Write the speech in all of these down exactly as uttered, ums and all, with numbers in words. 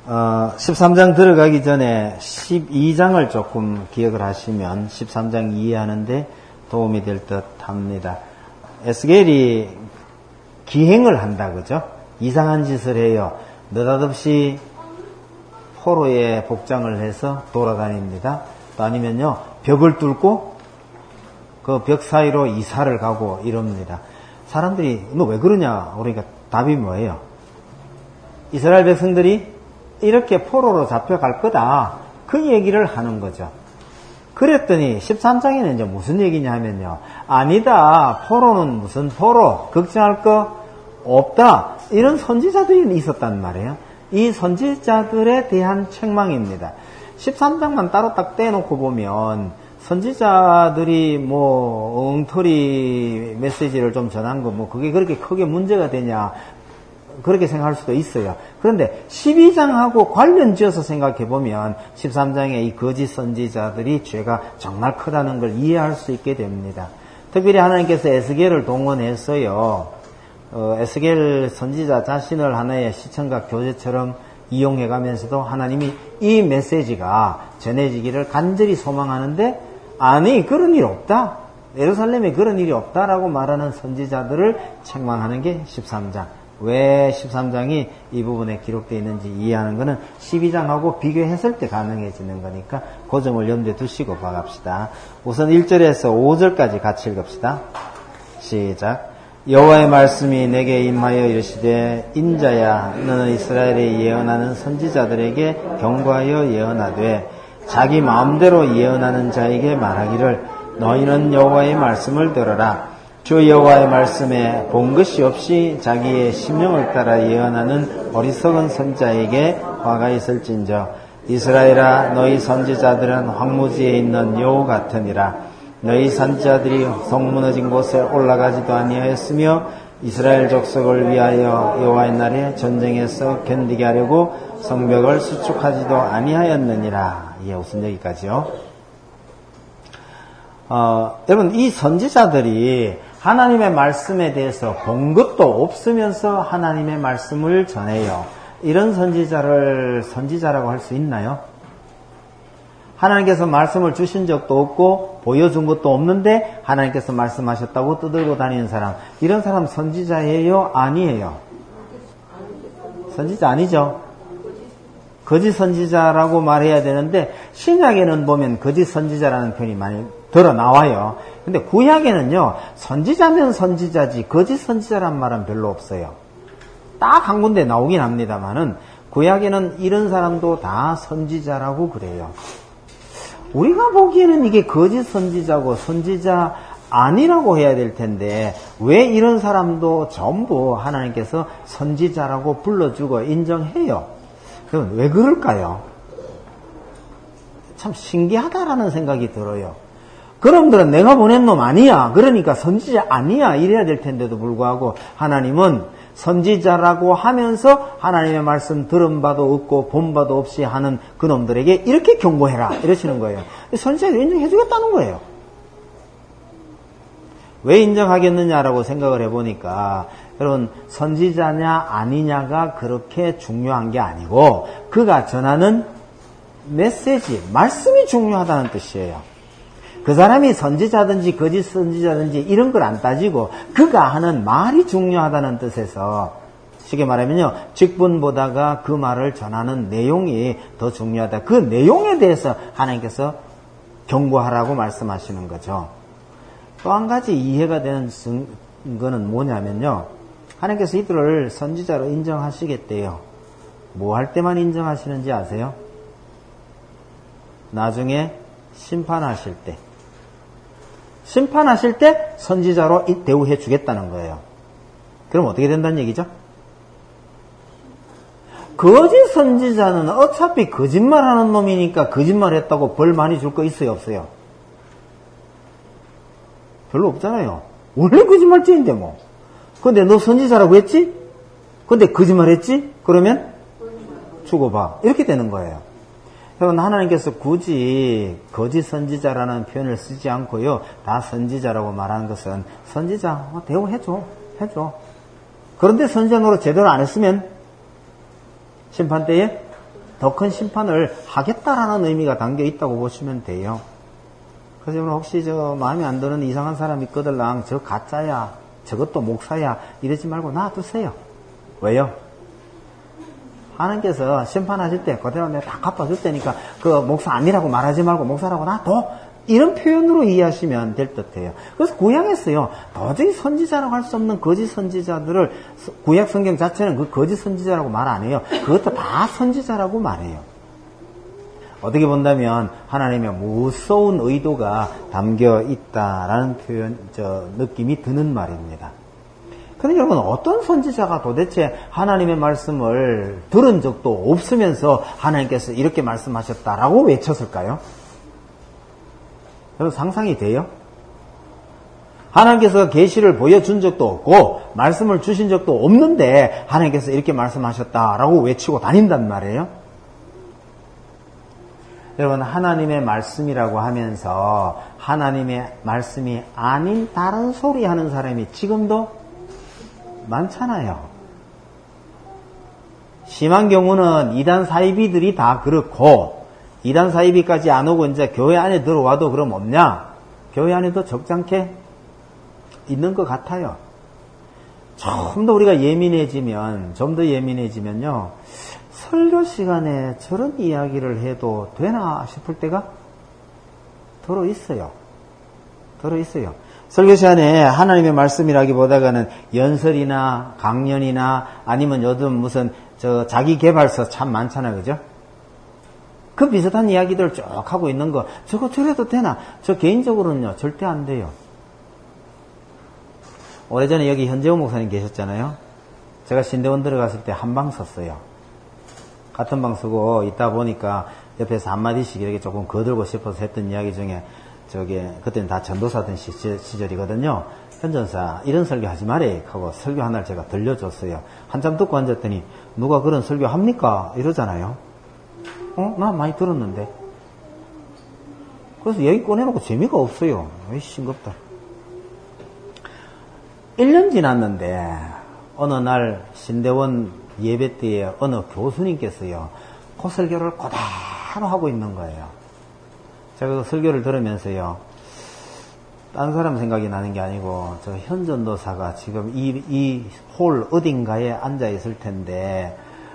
어, 십삼 장 들어가기 전에 십이 장을 조금 기억을 하시면 십삼 장 이해하는데 도움이 될 듯 합니다. 에스겔이 기행을 한다, 그죠? 이상한 짓을 해요. 느닷없이 포로의 복장을 해서 돌아다닙니다. 또 아니면요, 벽을 뚫고 그 벽 사이로 이사를 가고 이럽니다. 사람들이 너 왜 그러냐? 그러니까 답이 뭐예요? 이스라엘 백성들이 이렇게 포로로 잡혀갈 거다. 그 얘기를 하는 거죠. 그랬더니 십삼 장에는 이제 무슨 얘기냐 하면요. 아니다. 포로는 무슨 포로. 걱정할 거 없다. 이런 선지자들이 있었단 말이에요. 이 선지자들에 대한 책망입니다. 십삼 장만 따로 딱 떼놓고 보면 선지자들이 뭐 엉터리 메시지를 좀 전한 거 뭐 그게 그렇게 크게 문제가 되냐 그렇게 생각할 수도 있어요. 그런데 십이 장하고 관련 지어서 생각해 보면 십삼 장의 이 거짓 선지자들이 죄가 정말 크다는 걸 이해할 수 있게 됩니다. 특별히 하나님께서 에스겔을 동원해서요, 어, 에스겔 선지자 자신을 하나의 시청각 교재처럼 이용해 가면서도 하나님이 이 메시지가 전해지기를 간절히 소망하는데 아니 그런 일 없다. 예루살렘에 그런 일이 없다라고 말하는 선지자들을 책망하는 게 십삼 장. 왜 십삼 장이 이 부분에 기록되어 있는지 이해하는 것은 십이 장하고 비교했을 때 가능해지는 거니까 그 점을 염두에 두시고 봐갑시다. 우선 일 절에서 오 절까지 같이 읽읍시다. 시작. 여호와의 말씀이 내게 임하여 이르시되 인자야 너는 이스라엘에 예언하는 선지자들에게 경고하여 예언하되 자기 마음대로 예언하는 자에게 말하기를 너희는 여호와의 말씀을 들어라. 주 여호와의 말씀에 본 것이 없이 자기의 심령을 따라 예언하는 어리석은 선자에게 화가 있을진저 이스라엘아 너희 선지자들은 황무지에 있는 여우 같으니라. 너희 선지자들이 성 무너진 곳에 올라가지도 아니하였으며 이스라엘 족속을 위하여 여호와의 날에 전쟁에서 견디게 하려고 성벽을 수축하지도 아니하였느니라. 예, 우선 여기까지요. 어, 여러분 이 선지자들이 하나님의 말씀에 대해서 본 것도 없으면서 하나님의 말씀을 전해요. 이런 선지자를 선지자라고 할 수 있나요? 하나님께서 말씀을 주신 적도 없고 보여준 것도 없는데 하나님께서 말씀하셨다고 떠들고 다니는 사람, 이런 사람 선지자예요? 아니에요? 선지자 아니죠? 거짓 선지자라고 말해야 되는데 신약에는 보면 거짓 선지자라는 표현이 많이 들어 나와요. 근데 구약에는요, 선지자면 선지자지 거짓 선지자란 말은 별로 없어요. 딱 한 군데 나오긴 합니다만은 구약에는 이런 사람도 다 선지자라고 그래요. 우리가 보기에는 이게 거짓 선지자고 선지자 아니라고 해야 될 텐데 왜 이런 사람도 전부 하나님께서 선지자라고 불러주고 인정해요? 그럼 왜 그럴까요? 참 신기하다라는 생각이 들어요. 그놈들은 내가 보낸 놈 아니야. 그러니까 선지자 아니야. 이래야 될 텐데도 불구하고 하나님은 선지자라고 하면서 하나님의 말씀 들은 바도 없고 본 바도 없이 하는 그놈들에게 이렇게 경고해라. 이러시는 거예요. 선지자를 인정해 주겠다는 거예요. 왜 인정하겠느냐라고 생각을 해보니까 여러분 선지자냐 아니냐가 그렇게 중요한 게 아니고 그가 전하는 메시지, 말씀이 중요하다는 뜻이에요. 그 사람이 선지자든지 거짓 선지자든지 이런 걸 안 따지고 그가 하는 말이 중요하다는 뜻에서 쉽게 말하면요, 직분보다가 그 말을 전하는 내용이 더 중요하다. 그 내용에 대해서 하나님께서 경고하라고 말씀하시는 거죠. 또 한 가지 이해가 되는 거는 뭐냐면요, 하나님께서 이들을 선지자로 인정하시겠대요. 뭐 할 때만 인정하시는지 아세요? 나중에 심판하실 때. 심판하실 때 선지자로 대우해 주겠다는 거예요. 그럼 어떻게 된다는 얘기죠? 거짓 선지자는 어차피 거짓말하는 놈이니까 거짓말했다고 벌 많이 줄 거 있어요, 없어요? 별로 없잖아요. 원래 거짓말쟁인데 뭐. 근데 너 선지자라고 했지? 근데 거짓말했지? 그러면 죽어봐. 이렇게 되는 거예요. 여러분, 하나님께서 굳이 거짓 선지자라는 표현을 쓰지 않고요, 다 선지자라고 말하는 것은 선지자 대우해줘, 해줘. 그런데 선지자 노릇 제대로 안 했으면 심판 때에 더 큰 심판을 하겠다라는 의미가 담겨 있다고 보시면 돼요. 그래서 여러분 혹시 저 마음에 안 드는 이상한 사람이 있거들랑 저 가짜야, 저것도 목사야 이러지 말고 놔두세요. 왜요? 하나님께서 심판하실 때 그대로 내가 다 갚아줄 테니까 그 목사 아니라고 말하지 말고 목사라고 놔둬. 이런 표현으로 이해하시면 될 듯해요. 그래서 구약에서요, 도저히 선지자라고 할 수 없는 거짓 선지자들을 구약 성경 자체는 그 거짓 선지자라고 말 안 해요. 그것도 다 선지자라고 말해요. 어떻게 본다면 하나님의 무서운 의도가 담겨 있다라는 표현, 저 느낌이 드는 말입니다. 그런데 여러분, 어떤 선지자가 도대체 하나님의 말씀을 들은 적도 없으면서 하나님께서 이렇게 말씀하셨다라고 외쳤을까요? 여러분 상상이 돼요? 하나님께서 계시를 보여준 적도 없고 말씀을 주신 적도 없는데 하나님께서 이렇게 말씀하셨다라고 외치고 다닌단 말이에요. 여러분, 하나님의 말씀이라고 하면서 하나님의 말씀이 아닌 다른 소리 하는 사람이 지금도 많잖아요. 심한 경우는 이단 사이비들이 다 그렇고, 이단 사이비까지 안 오고 이제 교회 안에 들어와도 그럼 없냐? 교회 안에도 적잖게 있는 것 같아요. 좀 더 우리가 예민해지면, 좀 더 예민해지면요, 설교 시간에 저런 이야기를 해도 되나 싶을 때가 들어 있어요. 들어 있어요. 설교 시간에 하나님의 말씀이라기보다는 연설이나 강연이나 아니면 요즘 무슨 저 자기 개발서 참 많잖아요, 그죠? 그 비슷한 이야기들 쭉 하고 있는 거, 저거 저래도 되나? 저 개인적으로는요, 절대 안 돼요. 오래전에 여기 현재호 목사님 계셨잖아요. 제가 신대원 들어갔을 때 한 방 썼어요. 같은 방 쓰고 있다 보니까 옆에서 한마디씩 이렇게 조금 거들고 싶어서 했던 이야기 중에 저게 그때는 다 전도사던 시절이거든요. 현전사 이런 설교 하지 말래 하고 설교 하나를 제가 들려줬어요. 한참 듣고 앉았더니 누가 그런 설교 합니까? 이러잖아요. 어? 나 많이 들었는데. 그래서 얘기 꺼내놓고 재미가 없어요. 에이 싱겁다. 일 년 지났는데 어느 날 신대원 예배 때에 어느 교수님께서요, 그 설교를 그대로 하고 있는 거예요. 제가 그 설교를 들으면서요, 딴 사람 생각이 나는 게 아니고, 저 현전도사가 지금 이, 이 홀 어딘가에 앉아 있을 텐데,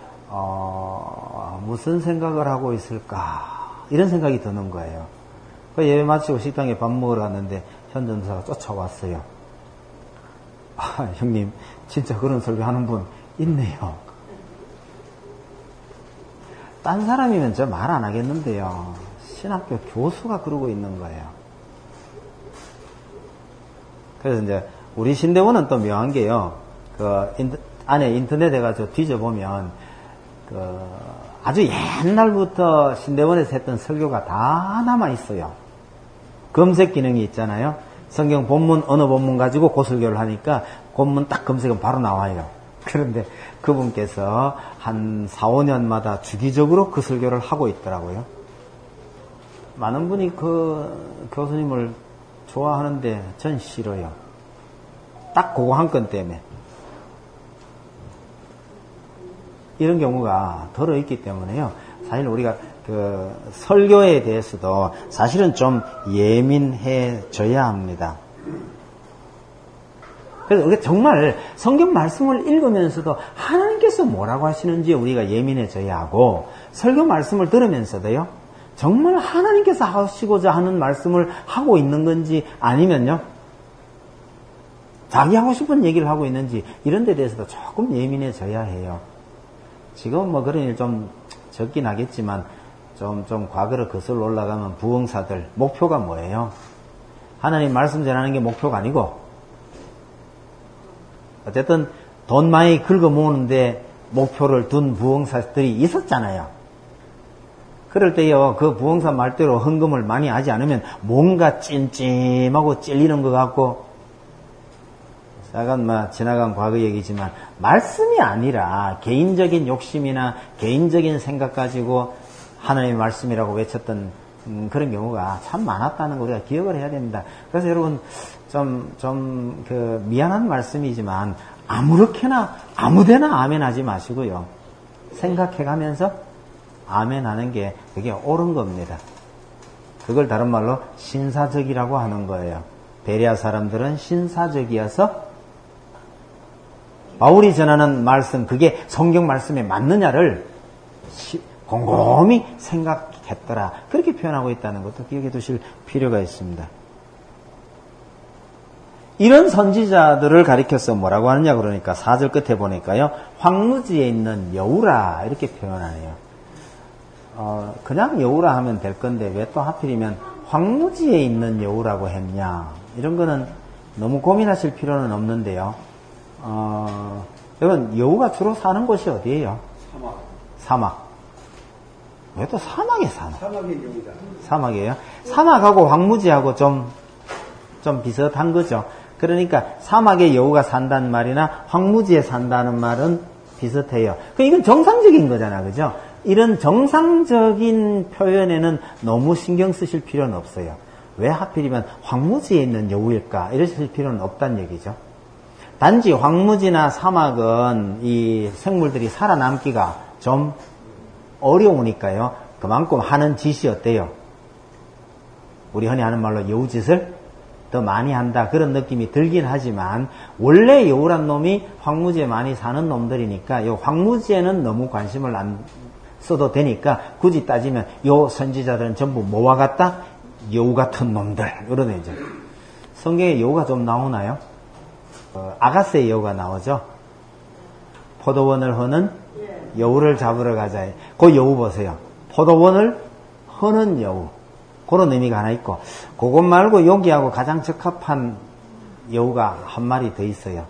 어, 무슨 생각을 하고 있을까? 이런 생각이 드는 거예요. 그 예배 마치고 식당에 밥 먹으러 갔는데, 현전도사가 쫓아왔어요. 아, 형님, 진짜 그런 설교 하는 분 있네요. 딴 사람이면 저 말 안 하겠는데요. 신학교 교수가 그러고 있는 거예요. 그래서 이제 우리 신대원은 또 묘한 게요. 그 인터, 안에 인터넷에 가서 뒤져보면 그 아주 옛날부터 신대원에서 했던 설교가 다 남아 있어요. 검색 기능이 있잖아요. 성경 본문 어느 본문 가지고 그 설교를 하니까 본문 딱 검색은 바로 나와요. 그런데 그분께서 한 사, 오 년마다 주기적으로 그 설교를 하고 있더라고요. 많은 분이 그 교수님을 좋아하는데 전 싫어요. 딱 그거 한 건 때문에. 이런 경우가 들어있기 때문에요. 사실 우리가 그 설교에 대해서도 사실은 좀 예민해져야 합니다. 그래서 우리가 정말 성경 말씀을 읽으면서도 하나님께서 뭐라고 하시는지 우리가 예민해져야 하고, 설교 말씀을 들으면서도요, 정말 하나님께서 하시고자 하는 말씀을 하고 있는 건지 아니면요, 자기 하고 싶은 얘기를 하고 있는지 이런 데 대해서도 조금 예민해져야 해요. 지금 뭐 그런 일 좀 적긴 하겠지만 좀, 좀 과거로 거슬러 올라가면 부흥사들 목표가 뭐예요? 하나님 말씀 전하는 게 목표가 아니고, 어쨌든 돈 많이 긁어 모으는데 목표를 둔 부흥사들이 있었잖아요. 그럴 때요, 그 부흥사 말대로 헌금을 많이 하지 않으면 뭔가 찜찜하고 찔리는 것 같고, 약간 뭐 지나간 과거 얘기지만 말씀이 아니라 개인적인 욕심이나 개인적인 생각 가지고 하나님의 말씀이라고 외쳤던 음, 그런 경우가 참 많았다는 거 우리가 기억을 해야 됩니다. 그래서 여러분 좀, 좀, 그, 미안한 말씀이지만, 아무렇게나, 아무데나 아멘 하지 마시고요. 생각해 가면서 아멘 하는 게 그게 옳은 겁니다. 그걸 다른 말로 신사적이라고 하는 거예요. 베레아 사람들은 신사적이어서 바울이 전하는 말씀, 그게 성경 말씀에 맞느냐를 곰곰이 생각했더라. 그렇게 표현하고 있다는 것도 기억해 두실 필요가 있습니다. 이런 선지자들을 가리켜서 뭐라고 하느냐 그러니까 사 절 끝에 보니까요. 황무지에 있는 여우라 이렇게 표현하네요. 어, 그냥 여우라 하면 될 건데 왜 또 하필이면 황무지에 있는 여우라고 했냐. 이런 거는 너무 고민하실 필요는 없는데요. 어, 여러분 여우가 주로 사는 곳이 어디예요? 사막. 사막. 왜 또 사막에 사나? 사막의 여우다. 사막이에요? 사막하고 황무지하고 좀, 좀 비슷한 거죠. 그러니까 사막에 여우가 산다는 말이나 황무지에 산다는 말은 비슷해요. 이건 정상적인 거잖아, 그죠? 이런 정상적인 표현에는 너무 신경 쓰실 필요는 없어요. 왜 하필이면 황무지에 있는 여우일까? 이러실 필요는 없다는 얘기죠. 단지 황무지나 사막은 이 생물들이 살아남기가 좀 어려우니까요. 그만큼 하는 짓이 어때요? 우리 흔히 하는 말로 여우짓을 더 많이 한다 그런 느낌이 들긴 하지만 원래 여우란 놈이 황무지에 많이 사는 놈들이니까 요 황무지에는 너무 관심을 안 써도 되니까 굳이 따지면 요 선지자들은 전부 뭐와 같다? 여우 같은 놈들 그러네 이제. 성경에 여우가 좀 나오나요? 어, 아가스의 여우가 나오죠. 포도원을 허는 여우를 잡으러 가자. 그 여우 보세요. 포도원을 허는 여우. 그런 의미가 하나 있고 그것 말고 여기하고 가장 적합한 여우가 한 마리 더 있어요.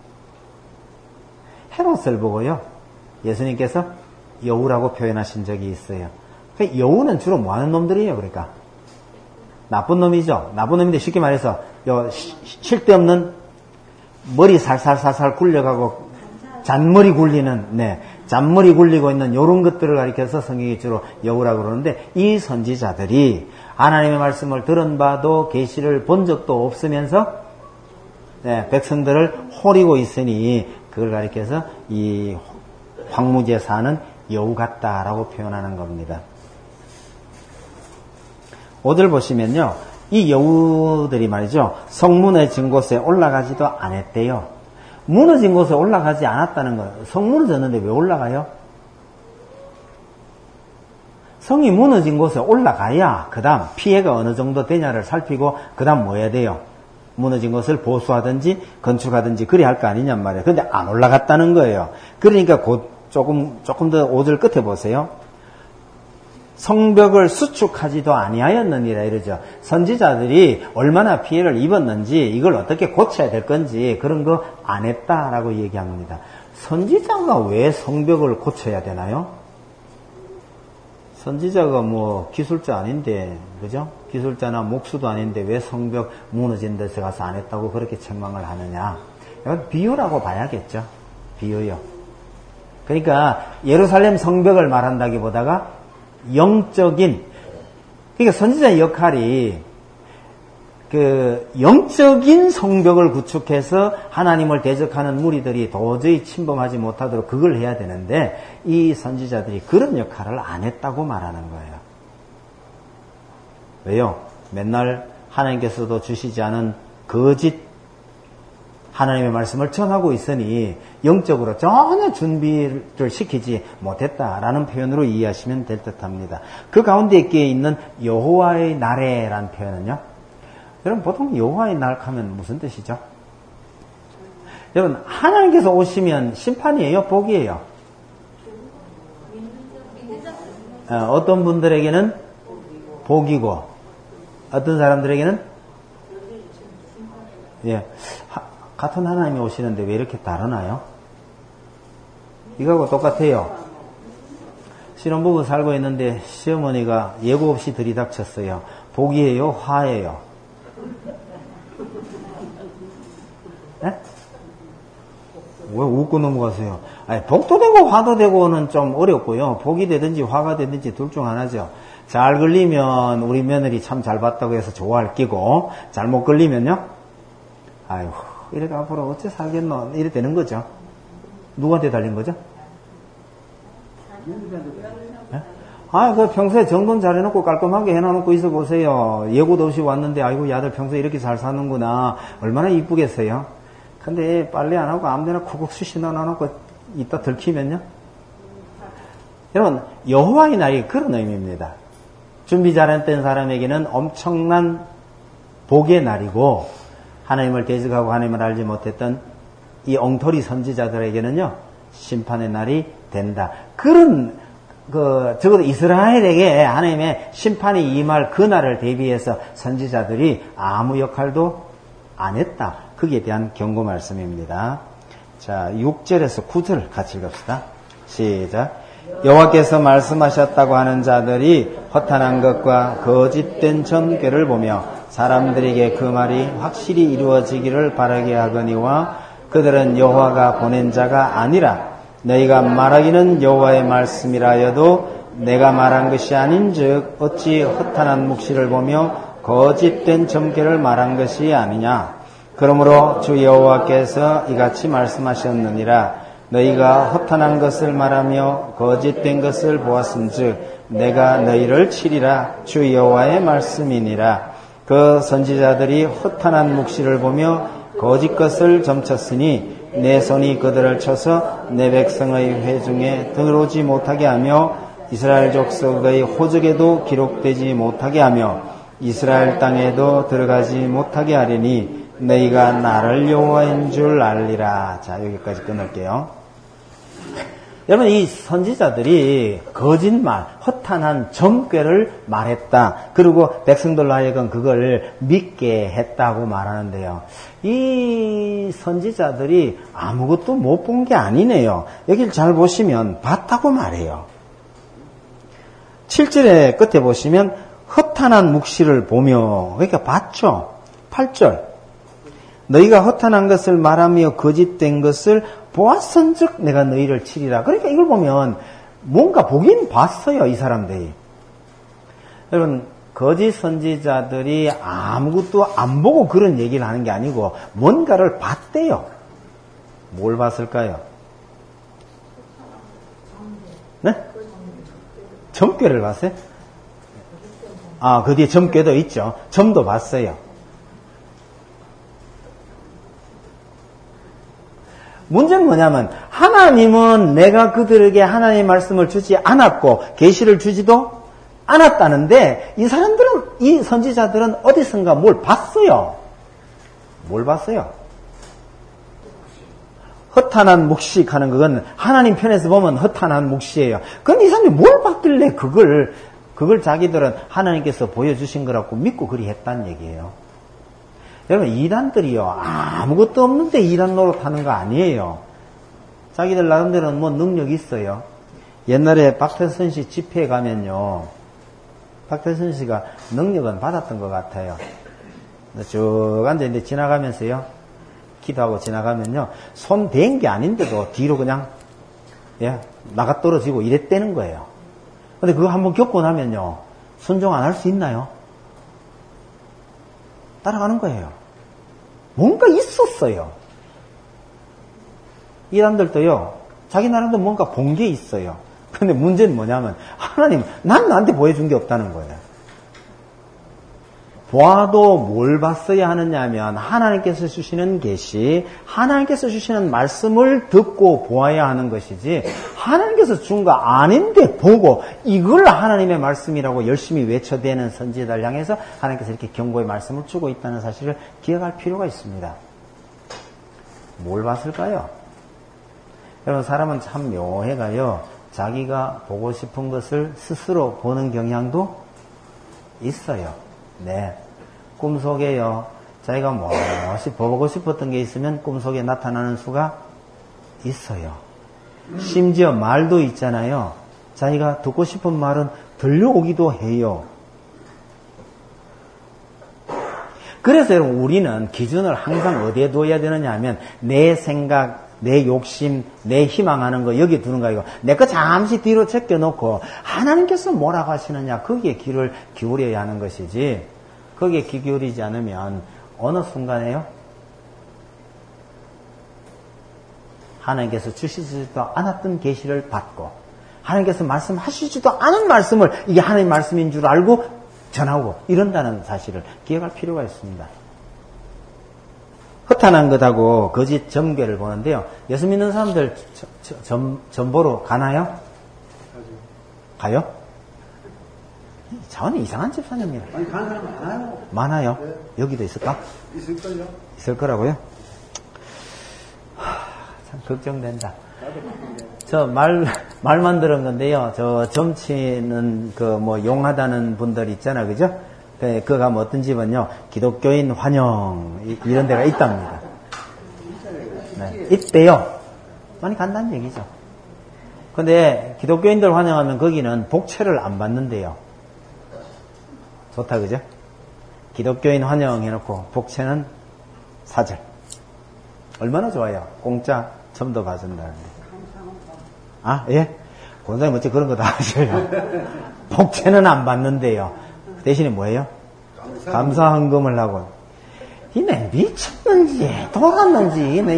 헤롯을 보고요. 예수님께서 여우라고 표현하신 적이 있어요. 그러니까 여우는 주로 뭐 하는 놈들이에요? 그러니까 나쁜 놈이죠. 나쁜 놈인데 쉽게 말해서 요 쉴 데 없는 머리 살살살살 굴려가고 잔머리 굴리는 네 잔머리 굴리고 있는 이런 것들을 가리켜서 성경이 주로 여우라고 그러는데 이 선지자들이 하나님의 말씀을 들은 바도 계시를 본 적도 없으면서 네, 백성들을 호리고 있으니 그걸 가리켜서 이 황무지에 사는 여우 같다라고 표현하는 겁니다. 오 절 보시면요. 이 여우들이 말이죠. 성 무너진 곳에 올라가지도 않았대요. 무너진 곳에 올라가지 않았다는 거예요. 성 무너졌는데 왜 올라가요? 성이 무너진 곳에 올라가야 그 다음 피해가 어느 정도 되냐를 살피고 그 다음 뭐 해야 돼요? 무너진 것을 보수하든지 건축하든지 그리 할 거 아니냔 말이에요. 근데 안 올라갔다는 거예요. 그러니까 곧 조금 조금 더 오 절 끝에 보세요. 성벽을 수축하지도 아니하였느니라 이러죠. 선지자들이 얼마나 피해를 입었는지 이걸 어떻게 고쳐야 될 건지 그런 거 안 했다라고 얘기합니다. 선지자가 왜 성벽을 고쳐야 되나요? 선지자가 뭐 기술자 아닌데 그죠? 기술자나 목수도 아닌데 왜 성벽 무너진 데서 가서 안 했다고 그렇게 책망을 하느냐? 이건 비유라고 봐야겠죠. 비유요. 그러니까 예루살렘 성벽을 말한다기보다가 영적인, 그러니까 선지자의 역할이 그 영적인 성벽을 구축해서 하나님을 대적하는 무리들이 도저히 침범하지 못하도록 그걸 해야 되는데 이 선지자들이 그런 역할을 안 했다고 말하는 거예요. 왜요? 맨날 하나님께서도 주시지 않은 거짓 하나님의 말씀을 전하고 있으니 영적으로 전혀 준비를 시키지 못했다라는 표현으로 이해하시면 될 듯합니다. 그 가운데 있는 여호와의 날에란 표현은요. 여러분 보통 여호와의 날 하면 무슨 뜻이죠? 여러분 하나님께서 오시면 심판이에요? 복이에요? 어, 어떤 분들에게는 복이고 어떤 사람들에게는 예, 하, 같은 하나님이 오시는데 왜 이렇게 다르나요? 이거하고 똑같아요. 신혼부부 살고 있는데 시어머니가 예고 없이 들이닥쳤어요. 복이에요? 화예요? 네? 왜 웃고 넘어가세요? 아니, 복도 되고 화도 되고는 좀 어렵고요. 복이 되든지 화가 되든지 둘 중 하나죠. 잘 걸리면 우리 며느리 참 잘 봤다고 해서 좋아할 끼고 잘못 걸리면요. 아유, 이래가 앞으로 어째 살겠노? 이래 되는 거죠. 누구한테 달린 거죠? 예? 아, 그 평소에 정돈 잘해놓고 깔끔하게 해놔놓고 있어 보세요. 예고도 없이 왔는데, 아이고, 이 아들 평소에 이렇게 잘 사는구나. 얼마나 이쁘겠어요? 근데 빨래 안 하고 아무데나 쿡쿡 수시 넣어놓고 이따 들키면요? 여러분, 여호와의 날이 그런 의미입니다. 준비 잘했던 사람에게는 엄청난 복의 날이고, 하나님을 대적하고 하나님을 알지 못했던 이 엉터리 선지자들에게는요, 심판의 날이 된다. 그런, 그, 적어도 이스라엘에게 하나님의 심판이 임할 그 날을 대비해서 선지자들이 아무 역할도 안 했다. 거기에 대한 경고 말씀입니다. 자, 육 절에서 구 절 같이 읽읍시다. 시작. 여호와께서 말씀하셨다고 하는 자들이 허탄한 것과 거짓된 점괘를 보며 사람들에게 그 말이 확실히 이루어지기를 바라게 하거니와 그들은 여호와가 보낸 자가 아니라 너희가 말하기는 여호와의 말씀이라 하여도 내가 말한 것이 아닌즉 어찌 허탄한 묵시를 보며 거짓된 점괘를 말한 것이 아니냐. 그러므로 주 여호와께서 이같이 말씀하셨느니라. 너희가 허탄한 것을 말하며 거짓된 것을 보았은즉 내가 너희를 치리라. 주 여호와의 말씀이니라. 그 선지자들이 허탄한 묵시를 보며 거짓 것을 점쳤으니 내 손이 그들을 쳐서 내 백성의 회중에 들어오지 못하게 하며 이스라엘 족속의 호적에도 기록되지 못하게 하며 이스라엘 땅에도 들어가지 못하게 하리니 너희가 나를 여호와인 줄 알리라. 자, 여기까지 끊을게요. 여러분, 이 선지자들이 거짓말, 허탄한 점괘를 말했다. 그리고 백성들로 하여금 그걸 믿게 했다고 말하는데요. 이 선지자들이 아무것도 못 본 게 아니네요. 여기를 잘 보시면 봤다고 말해요. 칠 절의 끝에 보시면 허탄한 묵시를 보며, 그러니까 봤죠. 팔 절. 너희가 허탄한 것을 말하며 거짓된 것을 보았은즉 내가 너희를 치리라. 그러니까 이걸 보면 뭔가 보긴 봤어요, 이 사람들이. 여러분, 거짓 선지자들이 아무것도 안 보고 그런 얘기를 하는 게 아니고 뭔가를 봤대요. 뭘 봤을까요? 네? 점괘를 봤어요? 아, 그 뒤에 점괘도 있죠. 점도 봤어요. 문제는 뭐냐면 하나님은 내가 그들에게 하나님의 말씀을 주지 않았고 계시를 주지도 않았다는데 이 사람들은, 이 선지자들은 어디선가 뭘 봤어요. 뭘 봤어요? 허탄한 묵시하는 그건 하나님 편에서 보면 허탄한 묵시예요. 그런데 이 사람들이 뭘 봤길래 그걸 그걸 자기들은 하나님께서 보여주신 거라고 믿고 그리 했다는 얘기예요. 여러분, 이단들이요, 아무것도 없는데 이단 노릇하는 거 아니에요. 자기들 나름대로는 뭐 능력이 있어요. 옛날에 박태선 씨 집회에 가면요, 박태선 씨가 능력은 받았던 것 같아요. 쭉 앉아있는데 지나가면서요, 기도하고 지나가면요, 손 댄 게 아닌데도 뒤로 그냥, 예, 나가 떨어지고 이랬다는 거예요. 근데 그거 한번 겪고 나면요, 순종 안 할 수 있나요? 따라가는 거예요. 뭔가 있었어요. 이 사람들도요, 자기 나름대로 뭔가 본 게 있어요. 근데 문제는 뭐냐면, 하나님, 난 나한테 보여준 게 없다는 거예요. 보아도 뭘 봤어야 하느냐 하면, 하나님께서 주시는 계시, 하나님께서 주시는 말씀을 듣고 보아야 하는 것이지, 하나님께서 준 거 아닌데 보고, 이걸 하나님의 말씀이라고 열심히 외쳐대는 선지자들 향해서 하나님께서 이렇게 경고의 말씀을 주고 있다는 사실을 기억할 필요가 있습니다. 뭘 봤을까요? 여러분, 사람은 참 묘해가요, 자기가 보고 싶은 것을 스스로 보는 경향도 있어요. 네. 꿈속에요, 자기가 무엇이 보고 싶었던 게 있으면 꿈속에 나타나는 수가 있어요. 심지어 말도 있잖아요. 자기가 듣고 싶은 말은 들려오기도 해요. 그래서 여러분, 우리는 기준을 항상 어디에 둬야 되느냐 하면, 내 생각, 내 욕심, 내 희망하는 거 여기 두는 거 아니고, 내 거 잠시 뒤로 제껴놓고 하나님께서 뭐라고 하시느냐, 거기에 귀를 기울여야 하는 것이지, 거기에 귀 기울이지 않으면 어느 순간에요, 하나님께서 주시지도 않았던 계시를 받고 하나님께서 말씀하시지도 않은 말씀을 이게 하나님 말씀인 줄 알고 전하고 이런다는 사실을 기억할 필요가 있습니다. 허탄한 것하고 거짓 점괘를 보는데요. 예수 믿는 사람들 점, 점보러 가나요? 가요? 저는 이상한 집사님이라. 아니, 가는 사람 많아요. 많아요? 네. 여기도 있을까? 있을걸요? 있을 거라고요? 하, 참 걱정된다. 저 말, 말만 들은 건데요. 저 점치는 그 뭐 용하다는 분들 있잖아. 그죠? 그, 그거 가면 어떤 집은요. 기독교인 환영, 이, 이런 데가 있답니다. 네. 있대요. 많이 간다는 얘기죠. 근데 기독교인들 환영하면 거기는 복채를 안 받는데요. 좋다, 그죠? 기독교인 환영해놓고 복채는 사절. 얼마나 좋아요. 공짜 점도 봐준다는데. 아, 예? 권사님 어째 그런 거 다 하셔요. 복채는 안 받는데요. 대신에 뭐예요? 감사 헌금을 하고. 이네 미쳤는지 돌았는지 이네.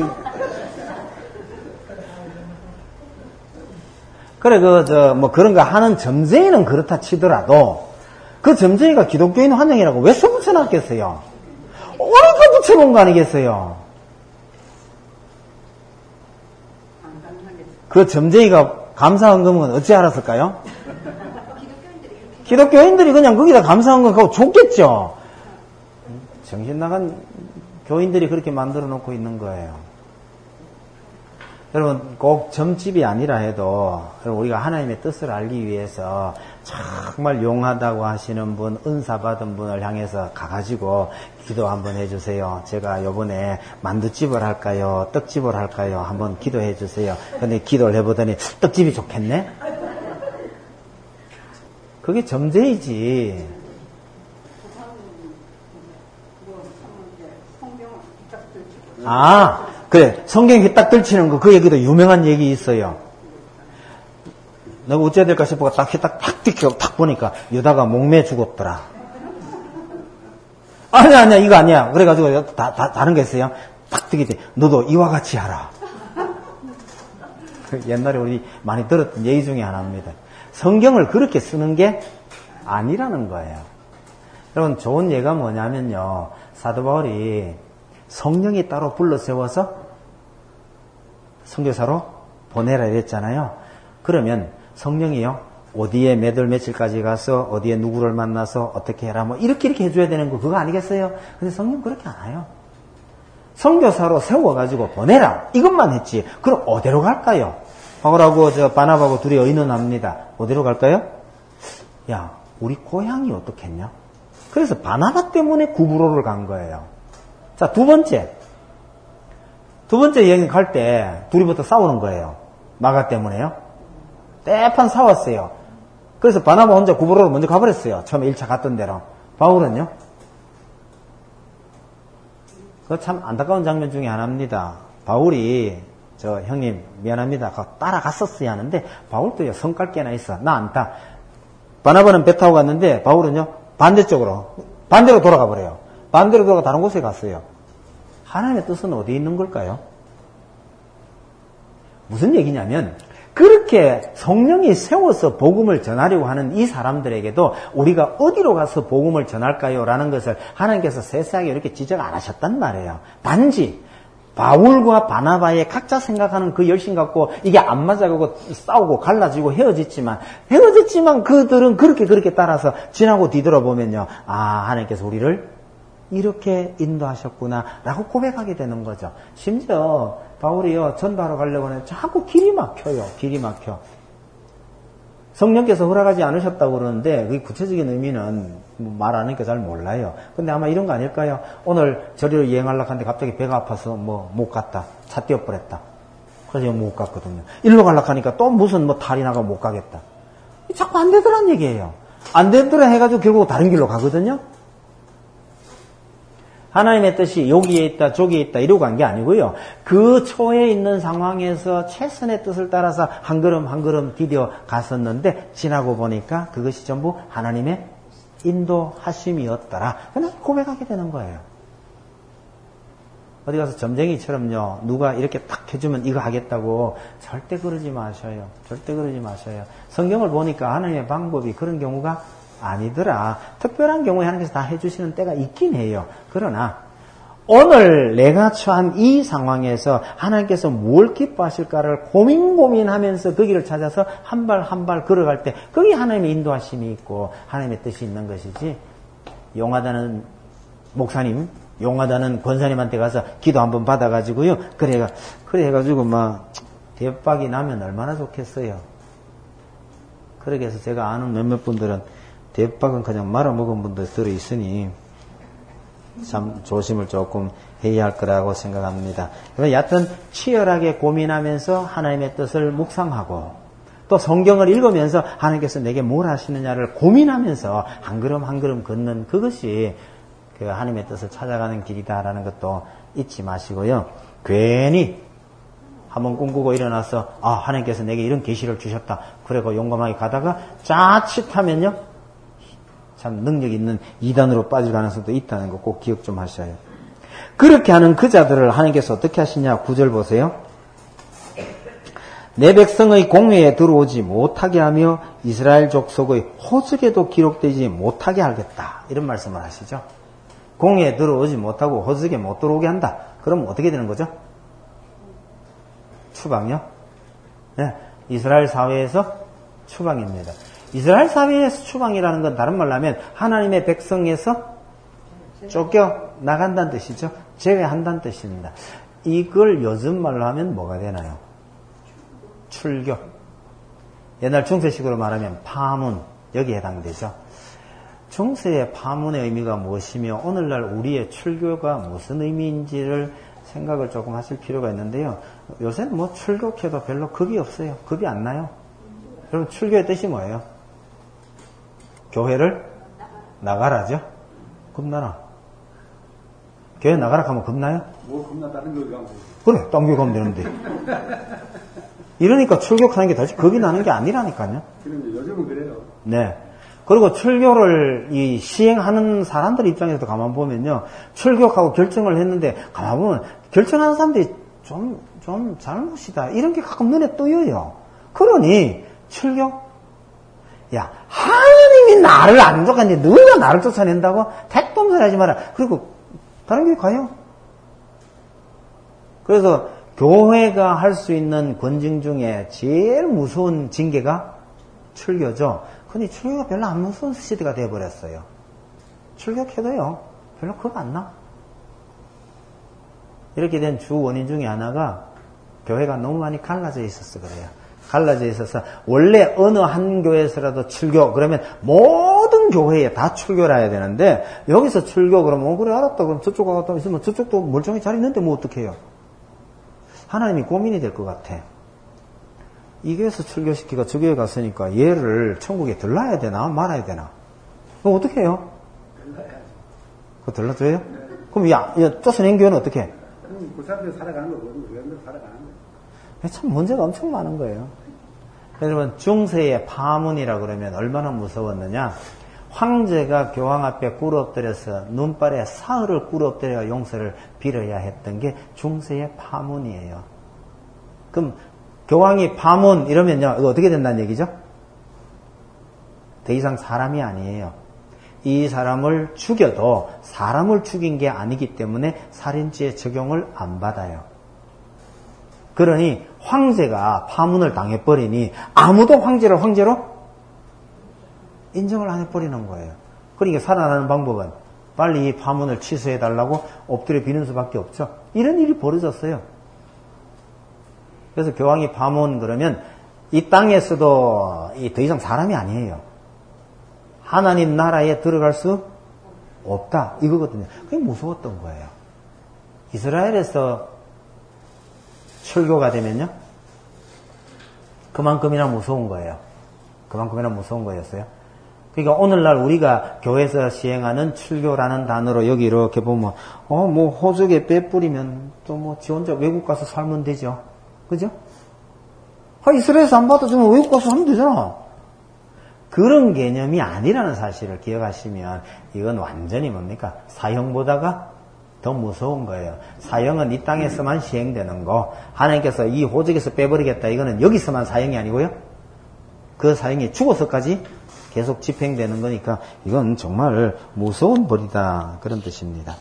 그래 그 저 뭐 그런 거 하는 점쟁이는 그렇다 치더라도 그 점쟁이가 기독교인 환영이라고 왜 써붙여놨겠어요? 어디서 붙여놓은 거 아니겠어요? 그 점쟁이가 감사헌금은 어찌 알았을까요? 기독교인들이 그냥 거기다 감사헌금하고 줬겠죠. 정신 나간 교인들이 그렇게 만들어 놓고 있는 거예요. 여러분 꼭 점집이 아니라 해도 우리가 하나님의 뜻을 알기 위해서 정말 용하다고 하시는 분, 은사 받은 분을 향해서 가가지고 기도 한번 해주세요. 제가 요번에 만두집을 할까요? 떡집을 할까요? 한번 기도해 주세요. 근데 기도를 해보더니 떡집이 좋겠네? 그게 점쟁이지. 아, 그래. 성경에 딱 들치는 거, 그 얘기도 유명한 얘기 있어요. 내가 어째야 될까 싶어가 딱, 딱, 탁, 딱, 탁 보니까, 여다가 목매 죽었더라. 아니야, 아니야, 이거 아니야. 그래가지고, 다, 다, 다른 게 있어요. 탁 뜨기 때, 너도 이와 같이 하라. 옛날에 우리 많이 들었던 얘기 중에 하나입니다. 성경을 그렇게 쓰는 게 아니라는 거예요. 여러분, 좋은 예가 뭐냐면요. 사도 바울이 성령이 따로 불러 세워서 선교사로 보내라 이랬잖아요. 그러면 성령이요, 어디에 몇 월 며칠까지 가서 어디에 누구를 만나서 어떻게 해라 뭐 이렇게 이렇게 해줘야 되는 거 그거 아니겠어요? 근데 성령 그렇게 안 해요. 선교사로 세워가지고 보내라 이것만 했지. 그럼 어디로 갈까요? 바울하고 저 바나바하고 둘이 의논합니다. 어디로 갈까요? 야, 우리 고향이 어떻겠냐? 그래서 바나바 때문에 구브로를 간 거예요. 자, 두 번째. 두 번째 여행 갈 때 둘이부터 싸우는 거예요. 마가 때문에요. 때판 싸웠어요. 그래서 바나바 혼자 구브로로 먼저 가버렸어요. 처음에 일 차 갔던 데로. 바울은요? 그 참 안타까운 장면 중에 하나입니다. 바울이 저 형님 미안합니다. 따라갔었어야 하는데 바울도요 성깔 깨나 있어. 나 안 타. 바나바는 배 타고 갔는데 바울은요 반대쪽으로 반대로 돌아가 버려요. 반대로 돌아가 다른 곳에 갔어요. 하나님의 뜻은 어디에 있는 걸까요? 무슨 얘기냐면 그렇게 성령이 세워서 복음을 전하려고 하는 이 사람들에게도 우리가 어디로 가서 복음을 전할까요? 라는 것을 하나님께서 세세하게 이렇게 지적 안 하셨단 말이에요. 단지 바울과 바나바의 각자 생각하는 그 열심 갖고 이게 안 맞아가고 싸우고 갈라지고 헤어졌지만 헤어졌지만 그들은 그렇게 그렇게 따라서 지나고 뒤돌아보면요. 아, 하나님께서 우리를 이렇게 인도하셨구나 라고 고백하게 되는 거죠. 심지어 바울이요 전도하러 가려고 하면 자꾸 길이 막혀요. 길이 막혀. 성령께서 허락하지 않으셨다고 그러는데 그 구체적인 의미는 말 안 하니까 잘 몰라요. 근데 아마 이런 거 아닐까요? 오늘 저리로 여행하려고 하는데 갑자기 배가 아파서 뭐 못 갔다. 차 뛰어버렸다. 그래서 못 갔거든요. 일로 가려고 하니까 또 무슨 뭐 탈이 나가 못 가겠다. 자꾸 안 되더란 얘기예요. 안 되더라 해가지고 결국 다른 길로 가거든요. 하나님의 뜻이 여기에 있다 저기에 있다 이러고 간 게 아니고요. 그 초에 있는 상황에서 최선의 뜻을 따라서 한 걸음 한 걸음 디뎌 갔었는데 지나고 보니까 그것이 전부 하나님의 인도하심이었더라. 그냥 고백하게 되는 거예요. 어디 가서 점쟁이처럼요, 누가 이렇게 딱 해주면 이거 하겠다고 절대 그러지 마셔요. 절대 그러지 마셔요. 성경을 보니까 하나님의 방법이 그런 경우가 아니더라. 특별한 경우에 하나님께서 다 해주시는 때가 있긴 해요. 그러나 오늘 내가 처한 이 상황에서 하나님께서 뭘 기뻐하실까를 고민 고민하면서 그 길을 찾아서 한 발 한 발 걸어갈 때 거기 하나님의 인도하심이 있고 하나님의 뜻이 있는 것이지, 용하다는 목사님, 용하다는 권사님한테 가서 기도 한번 받아가지고요, 그래가 그래 해가지고 막 대박이 나면 얼마나 좋겠어요. 그렇게 해서 제가 아는 몇몇 분들은 대박은 그냥 말아먹은 분들 들어있으니 참 조심을 조금 해야 할 거라고 생각합니다. 여하튼 치열하게 고민하면서 하나님의 뜻을 묵상하고 또 성경을 읽으면서 하나님께서 내게 뭘 하시느냐를 고민하면서 한 걸음 한 걸음 걷는 그것이 그 하나님의 뜻을 찾아가는 길이다라는 것도 잊지 마시고요. 괜히 한번 꿈꾸고 일어나서 아, 하나님께서 내게 이런 계시를 주셨다. 그리고 용감하게 가다가 자칫하면요, 참 능력 있는 이단으로 빠질 가능성도 있다는 거 꼭 기억 좀 하셔요. 그렇게 하는 그 자들을 하나님께서 어떻게 하시냐. 구절 보세요. 내 백성의 공회에 들어오지 못하게 하며 이스라엘 족속의 호적에도 기록되지 못하게 하겠다. 이런 말씀을 하시죠. 공회에 들어오지 못하고 호적에 못 들어오게 한다. 그럼 어떻게 되는 거죠? 추방이요? 네, 이스라엘 사회에서 추방입니다. 이스라엘 사회에서 추방이라는 건 다른 말로 하면 하나님의 백성에서 쫓겨 나간다는 뜻이죠. 제외한다는 뜻입니다. 이걸 요즘 말로 하면 뭐가 되나요? 출교. 옛날 중세식으로 말하면 파문, 여기에 해당되죠. 중세의 파문의 의미가 무엇이며 오늘날 우리의 출교가 무슨 의미인지를 생각을 조금 하실 필요가 있는데요. 요새는 뭐 출교해도 별로 겁이 없어요. 겁이 안 나요. 그럼 출교의 뜻이 뭐예요? 교회를 나가라죠? 겁나나? 교회 나가라 하면 겁나요? 뭐 겁나 다른 교회 가고. 그래, 딴 교회 가면 되는데. 이러니까 출교하는 게 다시 겁이 나는 게 아니라니까요. 그런데 요즘은 그래요. 네. 그리고 출교를 이 시행하는 사람들 입장에서 가만 보면요, 출교하고 결정을 했는데 가만 보면 결정하는 사람들이 좀, 좀 잘못이다. 이런 게 가끔 눈에 띄어요. 그러니 출교? 야, 하나님이 나를 안 쫓아내는데 너희가 나를 쫓아낸다고? 택도ом소리 하지 마라. 그리고 다른 교회 가요. 그래서 교회가 할 수 있는 권징 중에 제일 무서운 징계가 출교죠. 근데 출교가 별로 안 무서운 시대가 되어버렸어요. 출교해도요, 별로 겁 안 나. 이렇게 된 주 원인 중에 하나가 교회가 너무 많이 갈라져 있어서 그래요. 갈라져 있어서 원래 어느 한 교회에서라도 출교 그러면 모든 교회에 다 출교를 해야 되는데 여기서 출교 그러면 어, 그래 알았다. 그럼 저쪽 가갔다 있으면 저쪽도 멀쩡히 잘 있는데 뭐 어떡해요. 하나님이 고민이 될 것 같아. 이 교회에서 출교시키고 저 교회 갔으니까 얘를 천국에 들러야 되나 말아야 되나. 그럼 어떻게 해요? 그거 들러줘요? 네. 그럼 야, 야 쫓아낸 교회는 어떻게 해? 그럼 그 사람들이 살아가는 거거든요. 교회들 살아가는 거예요. 참 문제가 엄청 많은 거예요. 여러분, 중세의 파문이라 그러면 얼마나 무서웠느냐. 황제가 교황 앞에 꿇어 엎드려서 눈발에 사흘을 꿇어 엎드려 용서를 빌어야 했던 게 중세의 파문이에요. 그럼 교황이 파문 이러면요, 이거 어떻게 된다는 얘기죠? 더 이상 사람이 아니에요. 이 사람을 죽여도 사람을 죽인 게 아니기 때문에 살인죄 적용을 안 받아요. 그러니 황제가 파문을 당해버리니 아무도 황제를 황제로 인정을 안 해버리는 거예요. 그러니까 살아나는 방법은 빨리 이 파문을 취소해달라고 엎드려 비는 수밖에 없죠. 이런 일이 벌어졌어요. 그래서 교황이 파문 그러면 이 땅에서도 더 이상 사람이 아니에요. 하나님 나라에 들어갈 수 없다. 이거거든요. 그게 무서웠던 거예요. 이스라엘에서 출교가 되면요, 그만큼이나 무서운 거예요. 그만큼이나 무서운 거였어요. 그러니까 오늘날 우리가 교회에서 시행하는 출교라는 단어로 여기 이렇게 보면 어 뭐 호적에 빼 뿌리면 또 뭐 지 혼자 외국 가서 살면 되죠. 그죠? 아, 이스라엘에서 안 받아주면 외국 가서 하면 되잖아. 그런 개념이 아니라는 사실을 기억하시면 이건 완전히 뭡니까? 사형보다가 더 무서운 거예요. 사형은 이 땅에서만 시행되는 거, 하나님께서 이 호적에서 빼버리겠다, 이거는 여기서만 사형이 아니고요, 그 사형이 죽어서까지 계속 집행되는 거니까 이건 정말 무서운 벌이다, 그런 뜻입니다.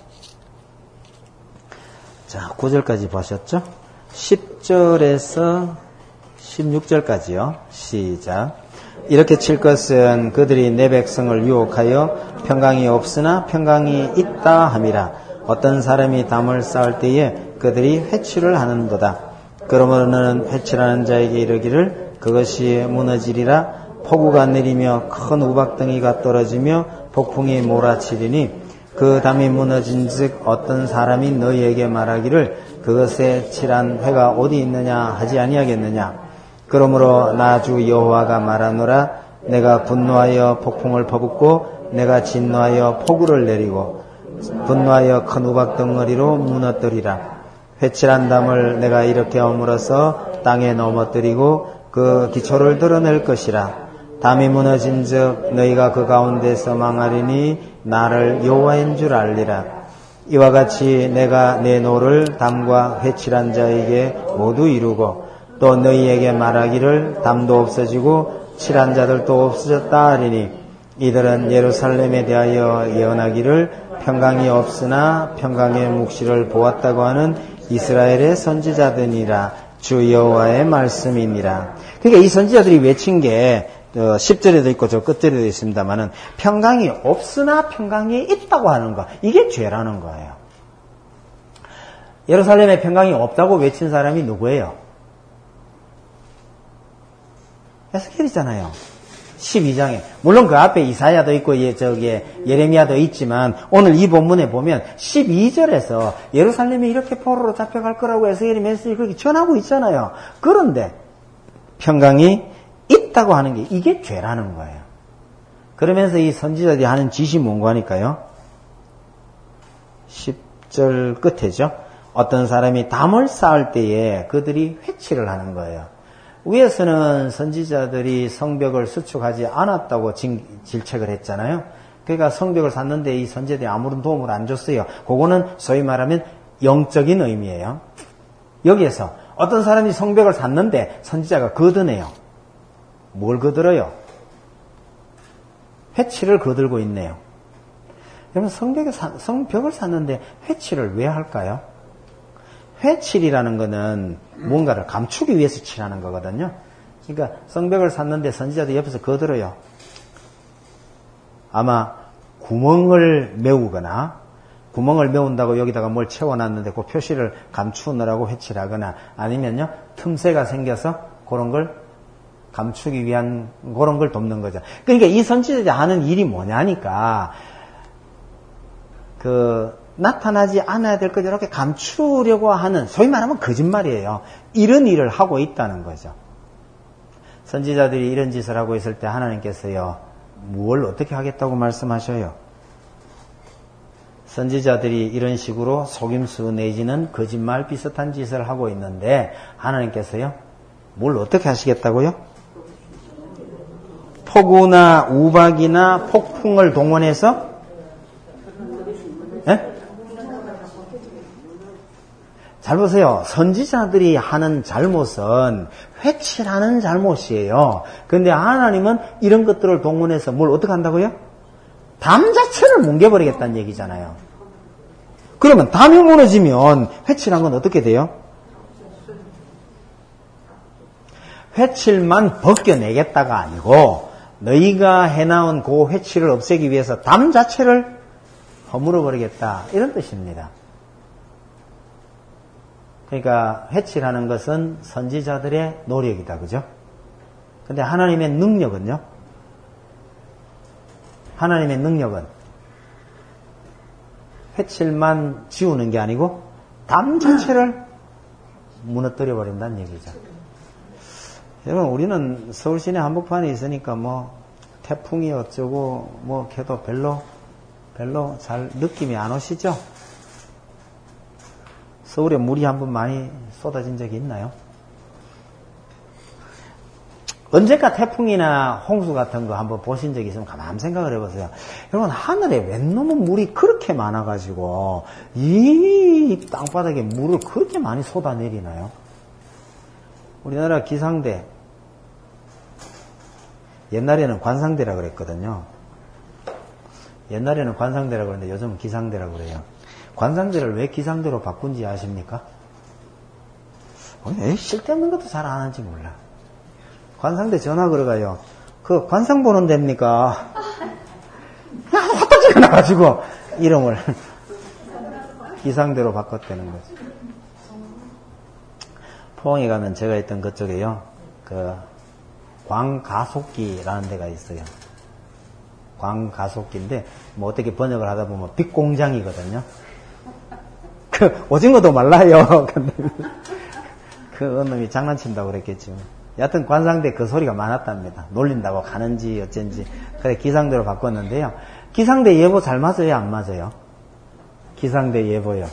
자, 구 절까지 보셨죠? 십 절에서 십육 절까지요. 시작. 이렇게 칠 것은 그들이 내 백성을 유혹하여 평강이 없으나 평강이 있다 함이라. 어떤 사람이 담을 쌓을 때에 그들이 회치를 하는도다. 그러므로 너는 회치라는 자에게 이르기를 그것이 무너지리라. 폭우가 내리며 큰 우박덩이가 떨어지며 폭풍이 몰아치리니 그 담이 무너진 즉 어떤 사람이 너희에게 말하기를 그것에 칠한 회가 어디 있느냐 하지 아니하겠느냐. 그러므로 나 주 여호와가 말하노라. 내가 분노하여 폭풍을 퍼붓고 내가 진노하여 폭우를 내리고 분노하여 큰 우박덩어리로 무너뜨리라. 회칠한 담을 내가 이렇게 허물어서 땅에 넘어뜨리고 그 기초를 드러낼 것이라. 담이 무너진 즉 너희가 그 가운데서 망하리니 나를 여호와인 줄 알리라. 이와 같이 내가 내 노를 담과 회칠한 자에게 모두 이루고 또 너희에게 말하기를 담도 없어지고 칠한 자들도 없어졌다 하리니 이들은 예루살렘에 대하여 예언하기를 평강이 없으나 평강의 묵시를 보았다고 하는 이스라엘의 선지자들이라. 주 여호와의 말씀이니라. 그러니까 이 선지자들이 외친 게 십 절에도 있고 저 끝절에도 있습니다만은 평강이 없으나 평강이 있다고 하는 거, 이게 죄라는 거예요. 예루살렘에 평강이 없다고 외친 사람이 누구예요? 에스겔이잖아요. 십이 장에. 물론 그 앞에 이사야도 있고 예, 저기 예레미야도 있지만 오늘 이 본문에 보면 십이 절에서 예루살렘이 이렇게 포로로 잡혀갈 거라고 에스겔이 메시지 그렇게 전하고 있잖아요. 그런데 평강이 있다고 하는 게 이게 죄라는 거예요. 그러면서 이 선지자들이 하는 짓이 뭔가 하니까요. 십 절 끝에죠. 어떤 사람이 담을 쌓을 때에 그들이 회치를 하는 거예요. 위에서는 선지자들이 성벽을 수축하지 않았다고 질책을 했잖아요. 그러니까 성벽을 샀는데 이 선지자들이 아무런 도움을 안 줬어요. 그거는 소위 말하면 영적인 의미예요. 여기에서 어떤 사람이 성벽을 샀는데 선지자가 거드네요. 뭘 거들어요? 회치를 거들고 있네요. 그러면 성벽에 사, 성벽을 샀는데 회치를 왜 할까요? 회칠이라는 거는 뭔가를 감추기 위해서 칠하는 거거든요. 그러니까 성벽을 샀는데 선지자들 옆에서 거들어요. 아마 구멍을 메우거나 구멍을 메운다고 여기다가 뭘 채워놨는데 그 표시를 감추느라고 회칠하거나 아니면요 틈새가 생겨서 그런 걸 감추기 위한 그런 걸 돕는 거죠. 그러니까 이 선지자들이 하는 일이 뭐냐니까 그 나타나지 않아야 될 것 이렇게 감추려고 하는 소위 말하면 거짓말이에요. 이런 일을 하고 있다는 거죠. 선지자들이 이런 짓을 하고 있을 때 하나님께서요 뭘 어떻게 하겠다고 말씀하셔요? 선지자들이 이런 식으로 속임수 내지는 거짓말 비슷한 짓을 하고 있는데 하나님께서요 뭘 어떻게 하시겠다고요? 폭우나 우박이나 폭풍을 동원해서 네? 잘 보세요. 선지자들이 하는 잘못은 회칠하는 잘못이에요. 그런데 하나님은 이런 것들을 동원해서 뭘 어떻게 한다고요? 담 자체를 뭉개버리겠다는 얘기잖아요. 그러면 담이 무너지면 회칠한 건 어떻게 돼요? 회칠만 벗겨내겠다가 아니고 너희가 해나온 그 회칠을 없애기 위해서 담 자체를 허물어버리겠다 이런 뜻입니다. 그러니까 회칠하는 것은 선지자들의 노력이다. 그죠? 근데 하나님의 능력은요? 하나님의 능력은 회칠만 지우는 게 아니고 담 자체를 무너뜨려 버린다는 얘기죠. 여러분 우리는 서울 시내 한복판에 있으니까 뭐 태풍이 어쩌고 뭐 걔도 별로 별로 잘 느낌이 안 오시죠? 서울에 물이 한번 많이 쏟아진 적이 있나요? 언제까 태풍이나 홍수 같은 거 한번 보신 적이 있으면 가만 생각을 해보세요. 여러분, 하늘에 웬 놈은 물이 그렇게 많아가지고 이 땅바닥에 물을 그렇게 많이 쏟아내리나요? 우리나라 기상대, 옛날에는 관상대라 그랬거든요. 옛날에는 관상대라 그랬는데 요즘은 기상대라 그래요. 관상대를 왜 기상대로 바꾼지 아십니까? 왜 쓸데없는 것도 잘 안 하는지 몰라. 관상대 전화 걸어가요. 그 관상 보는 데입니까? 야, 화딱지가 나가지고 이름을 기상대로 바꿨다는 거지. 포항에 가면 제가 있던 그쪽에요. 그 광가속기라는 데가 있어요. 광가속기인데 뭐 어떻게 번역을 하다 보면 빛공장이거든요. 그 오징어도 말라요. 그 놈이 장난친다고 그랬겠죠. 여하튼 관상대 그 소리가 많았답니다. 놀린다고 가는지 어쩐지. 그래 기상대로 바꿨는데요. 기상대 예보 잘 맞아요? 안 맞아요? 기상대 예보요.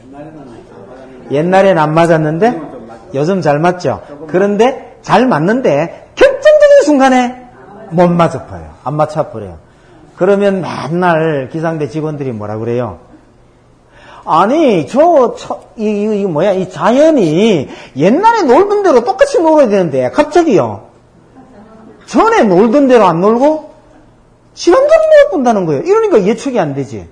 옛날에는 안 맞았는데 요즘 잘 맞죠? 그런데 잘 맞는데 결정적인 순간에 못 맞아버려요. 안 맞춰버려요. 그러면 맨날 기상대 직원들이 뭐라 그래요? 아니, 저, 저, 이, 이, 이, 뭐야, 이 자연이 옛날에 놀던 대로 똑같이 놀아야 되는데, 갑자기요. 전에 놀던 대로 안 놀고, 시간대로 못 본다는 거예요. 이러니까 예측이 안 되지.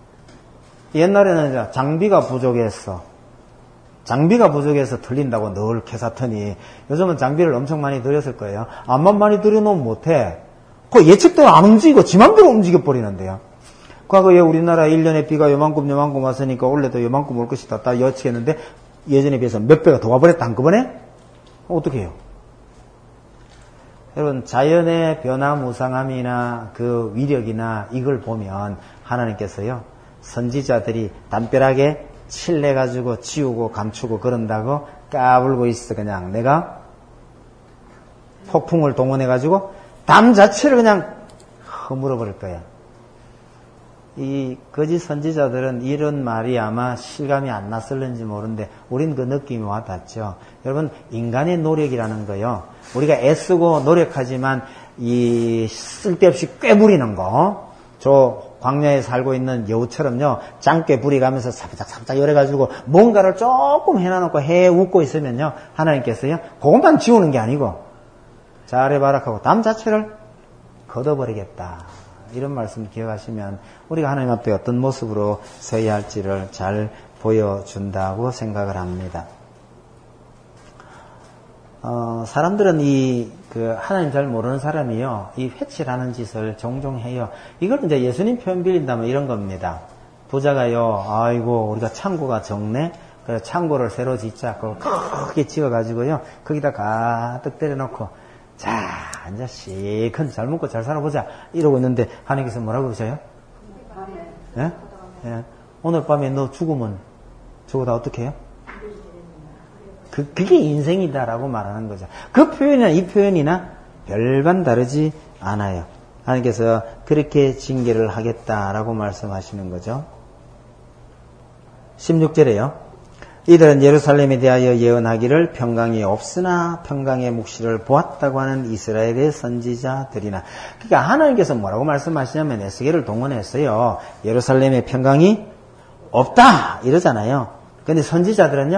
옛날에는 장비가 부족했어. 장비가 부족해서 틀린다고 늘 캐사더니, 요즘은 장비를 엄청 많이 들였을 거예요. 암만 많이 들여놓으면 못해. 그 예측대로 안 움직이고, 지 맘대로 움직여버리는데요. 과거에 우리나라 일 년에 비가 요만큼 요만큼 왔으니까 올해도 요만큼 올 것이다. 다 예측했는데 예전에 비해서 몇 배가 더 와버렸다 한꺼번에? 어떻게 해요? 여러분 자연의 변화무쌍함이나 그 위력이나 이걸 보면 하나님께서요 선지자들이 담벼락에 칠내가지고 지우고 감추고 그런다고 까불고 있어. 그냥 내가 폭풍을 동원해가지고 담 자체를 그냥 허물어버릴 거야. 이 거짓 선지자들은 이런 말이 아마 실감이 안 났을는지 모르는데 우린 그 느낌이 와닿죠. 여러분 인간의 노력이라는 거요. 우리가 애쓰고 노력하지만 이 쓸데없이 꾀부리는 거. 저 광야에 살고 있는 여우처럼요. 짱깨 부리가면서 사부작사부작 열어가지고 뭔가를 조금 해놔놓고 해 웃고 있으면요. 하나님께서요. 그것만 지우는 게 아니고 잘해봐라 하고 담 자체를 걷어버리겠다. 이런 말씀 기억하시면 우리가 하나님 앞에 어떤 모습으로 서야 할지를 잘 보여준다고 생각을 합니다. 어, 사람들은 이, 그, 하나님 잘 모르는 사람이요, 이 회칠하는 짓을 종종 해요. 이걸 이제 예수님 표현 빌린다면 이런 겁니다. 부자가요, 아이고, 우리가 창고가 적네? 그래서 창고를 새로 짓자. 그걸 크게 지어가지고요, 거기다 가득 때려놓고, 자, 이제 시큰 잘 먹고 잘 살아보자. 이러고 있는데, 하나님께서 뭐라고 그러세요? 예? 예. 오늘 밤에 너 죽으면, 죽어다 어떻게 해요? 그, 그게 인생이다라고 말하는 거죠. 그 표현이나 이 표현이나 별반 다르지 않아요. 하나님께서 그렇게 징계를 하겠다라고 말씀하시는 거죠. 십육 절에요. 이들은 예루살렘에 대하여 예언하기를 평강이 없으나 평강의 묵시를 보았다고 하는 이스라엘의 선지자들이나. 그러니까 하나님께서 뭐라고 말씀하시냐면 에스겔을 동원했어요. 예루살렘에 평강이 없다 이러잖아요. 그런데 선지자들은요.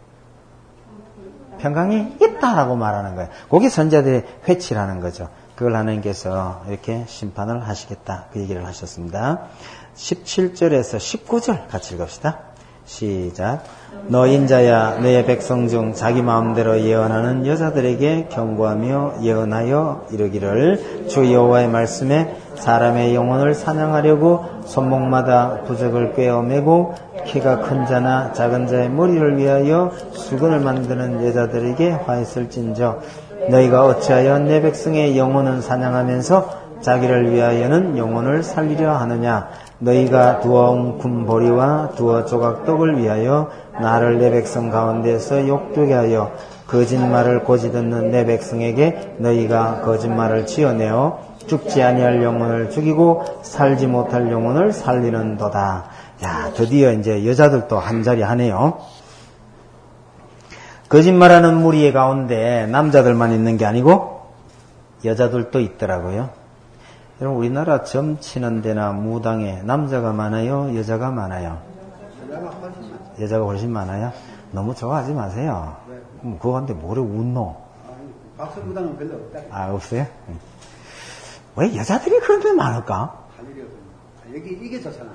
평강이 있다라고 말하는 거예요. 거기 선지자들의 회치라는 거죠. 그걸 하나님께서 이렇게 심판을 하시겠다 그 얘기를 하셨습니다. 십칠 절에서 십구 절 같이 읽읍시다. 시작. 너 인자야 너의 백성 중 자기 마음대로 예언하는 여자들에게 경고하며 예언하여 이르기를 주 여호와의 말씀에 사람의 영혼을 사냥하려고 손목마다 부적을 꿰어매고 키가 큰 자나 작은 자의 머리를 위하여 수건을 만드는 여자들에게 화했을진저 너희가 어찌하여 내 백성의 영혼을 사냥하면서 자기를 위하여는 영혼을 살리려 하느냐. 너희가 두어온 군보리와 두어 조각떡을 위하여 나를 내 백성 가운데서 욕되게 하여 거짓말을 고지 듣는 내 백성에게 너희가 거짓말을 지어내어 죽지 아니할 영혼을 죽이고 살지 못할 영혼을 살리는도다. 야, 드디어 이제 여자들도 한 자리 하네요. 거짓말하는 무리의 가운데 남자들만 있는 게 아니고 여자들도 있더라고요. 여러분, 우리나라 점치는 데나 무당에 남자가 많아요? 여자가 많아요? 여자가 훨씬 많죠. 여자가 훨씬 많아요? 너무 좋아하지 마세요. 네. 그럼 그거 한데 뭐래 웃노? 아니, 박수무당은 별로 없다. 아, 없어요? 응. 왜 여자들이 그런 데 많을까? 할 일이 없어요. 아, 여기, 이게 좋잖아.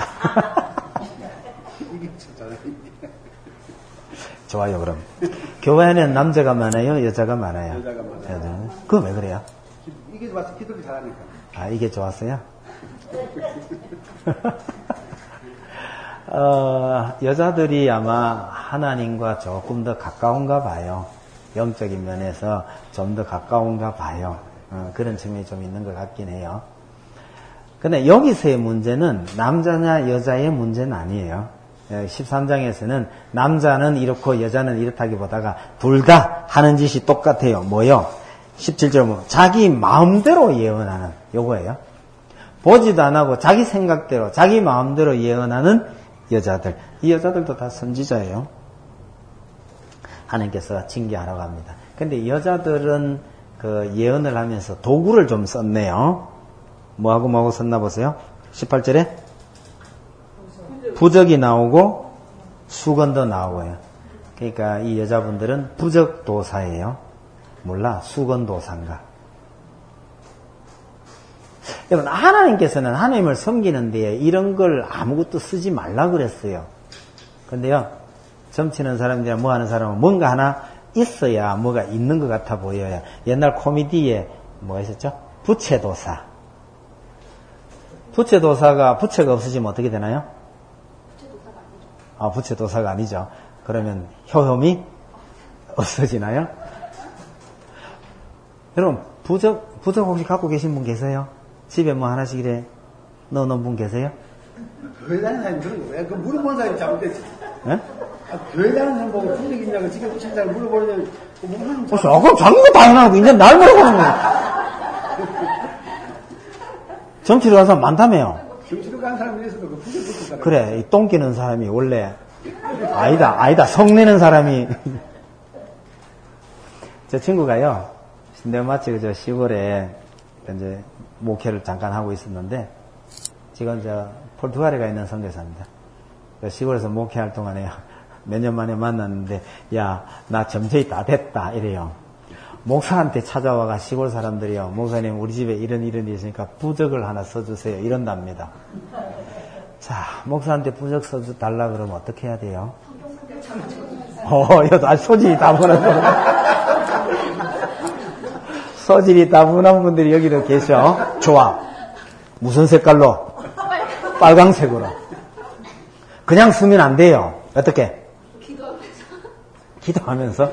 이게 좋잖아. 좋아요, 그럼. 교회는 남자가 많아요? 여자가 많아요? 여자가 많아요. 여자는? 그건 왜 그래요? 이게 와서 기도를 잘하니까. 아, 이게 좋았어요? 어, 여자들이 아마 하나님과 조금 더 가까운가 봐요. 영적인 면에서 좀 더 가까운가 봐요. 어, 그런 측면이 좀 있는 것 같긴 해요. 근데 여기서의 문제는 남자냐 여자의 문제는 아니에요. 십삼 장에서는 남자는 이렇고 여자는 이렇다기보다가 둘 다 하는 짓이 똑같아요. 뭐요? 십칠 절 뭐 자기 마음대로 예언하는 요거예요. 보지도 안 하고 자기 생각대로 자기 마음대로 예언하는 여자들. 이 여자들도 다 선지자예요. 하나님께서 징계하라고 합니다. 근데 여자들은 그 예언을 하면서 도구를 좀 썼네요. 뭐하고 뭐하고 썼나 보세요. 십팔 절에 부적이 나오고 수건도 나오고요. 그러니까 이 여자분들은 부적도사예요. 몰라, 수건도사인가. 여러분, 하나님께서는 하나님을 섬기는 데에 이런 걸 아무것도 쓰지 말라 그랬어요. 근데요, 점치는 사람들이나 뭐 하는 사람은 뭔가 하나 있어야 뭐가 있는 것 같아 보여요. 옛날 코미디에 뭐가 있었죠? 부채도사. 부채도사가 부채가 없어지면 어떻게 되나요? 부채도사가 아니죠. 아, 부채도사가 아니죠. 그러면 효험이 없어지나요? 여러분, 부적, 부적 혹시 갖고 계신 분 계세요? 집에 뭐 하나씩 이래 넣어놓은 분 계세요? 교회 다니는 사람이 그런 거 왜? 그 물어보는 사람이 잘못됐지. 예? 아, 교회 다니는 사람 보고 분적 있냐고 집에 붙인 사람 물어보는데, 그 물어보는 어, 아까 자기가 당연하고 이제 날 물어보는 거야. 점치러 간 사람 많다며요. 정치로 간 사람이 있어도 그 분적 붙인 사람. 그래, 이 똥 끼는 사람이 원래 아니다, 아니다, 성내는 사람이. 저 친구가요, 내가 마치 그저 시골에 이제 목회를 잠깐 하고 있었는데, 지금 저 포르투갈에 가 있는 선교사입니다. 시골에서 목회할 동안에 몇 년 만에 만났는데, 야, 나 점쟁이 다 됐다, 이래요. 목사한테 찾아와가 시골 사람들이요, 목사님 우리 집에 이런 이런 일이 있으니까 부적을 하나 써주세요, 이런답니다. 자, 목사한테 부적 써달라 그러면 어떻게 해야 돼요? 어, 여도 아주 소질이 다분한 분. 소질이 다분한 분들이 여기도 계셔. 좋아. 무슨 색깔로? 빨강색으로. 그냥 쓰면 안 돼요. 어떻게? 기도하면서. 기도하면서?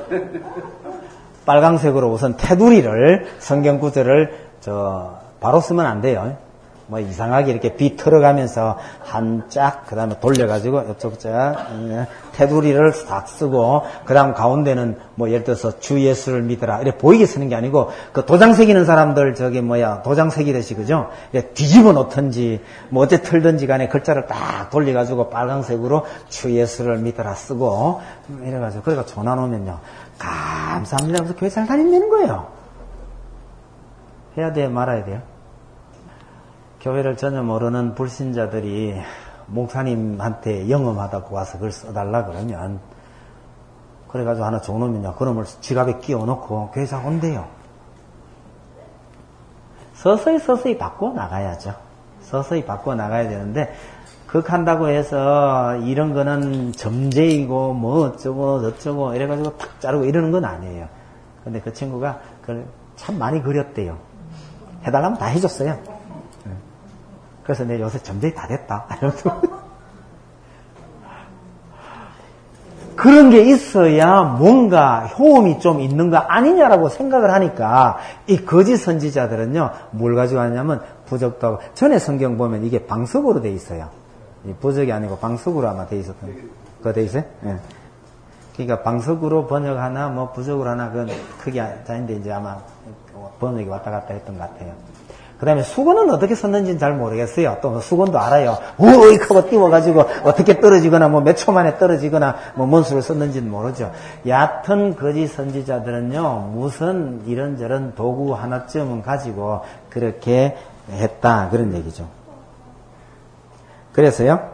빨강색으로 우선 테두리를, 성경 구절을, 저, 바로 쓰면 안 돼요. 뭐 이상하게 이렇게 비 틀어가면서 한 짝, 그 다음에 돌려가지고 이쪽 짝, 테두리를 싹 쓰고, 그 다음 가운데는 뭐 예를 들어서 주 예수를 믿으라. 이렇게 보이게 쓰는 게 아니고, 그 도장 새기는 사람들 저기 뭐야, 도장 새기듯이 그죠? 뒤집어 놓든지, 뭐 어째 틀든지 간에 글자를 딱 돌려가지고 빨강색으로 주 예수를 믿으라 쓰고, 이래가지고, 그래가 전화 놓으면요. 감사합니다. 그래서 교회 잘 다니는 거예요. 해야 돼요? 말아야 돼요? 교회를 전혀 모르는 불신자들이 목사님한테 영험하다고 와서 그걸 써달라 그러면, 그래가지고 하나 줘놓으면요, 그놈을 지갑에 끼워놓고 교회 잘 온대요. 서서히 서서히 바꿔 나가야죠. 서서히 바꿔 나가야 되는데, 그렇게 한다고 해서 이런 거는 점재이고 뭐 어쩌고 저쩌고 이래가지고 탁 자르고 이러는 건 아니에요. 근데 그 친구가 그걸 참 많이 그렸대요. 해달라면 다 해줬어요. 그래서 내 요새 점쟁이 다 됐다. 그런 게 있어야 뭔가 효험이 좀 있는 거 아니냐라고 생각을 하니까 이 거짓 선지자들은요, 뭘 가지고 하냐면 부적도 하고, 전에 성경 보면 이게 방석으로 돼 있어요. 이 부적이 아니고 방석으로 아마 돼 있었던, 그거 돼 있어요? 예. 그러니까 방석으로 번역하나 뭐 부적으로 하나 그건 크게 아닌데 이제 아마 번역이 왔다 갔다 했던 것 같아요. 그 다음에 수건은 어떻게 썼는지는 잘 모르겠어요. 또 수건도 알아요. 우익 하고 띄워가지고 어떻게 떨어지거나 뭐 몇 초 만에 떨어지거나 뭐 뭔 수를 썼는지는 모르죠. 얕은 거짓 선지자들은요, 무슨 이런저런 도구 하나쯤은 가지고 그렇게 했다. 그런 얘기죠. 그래서요,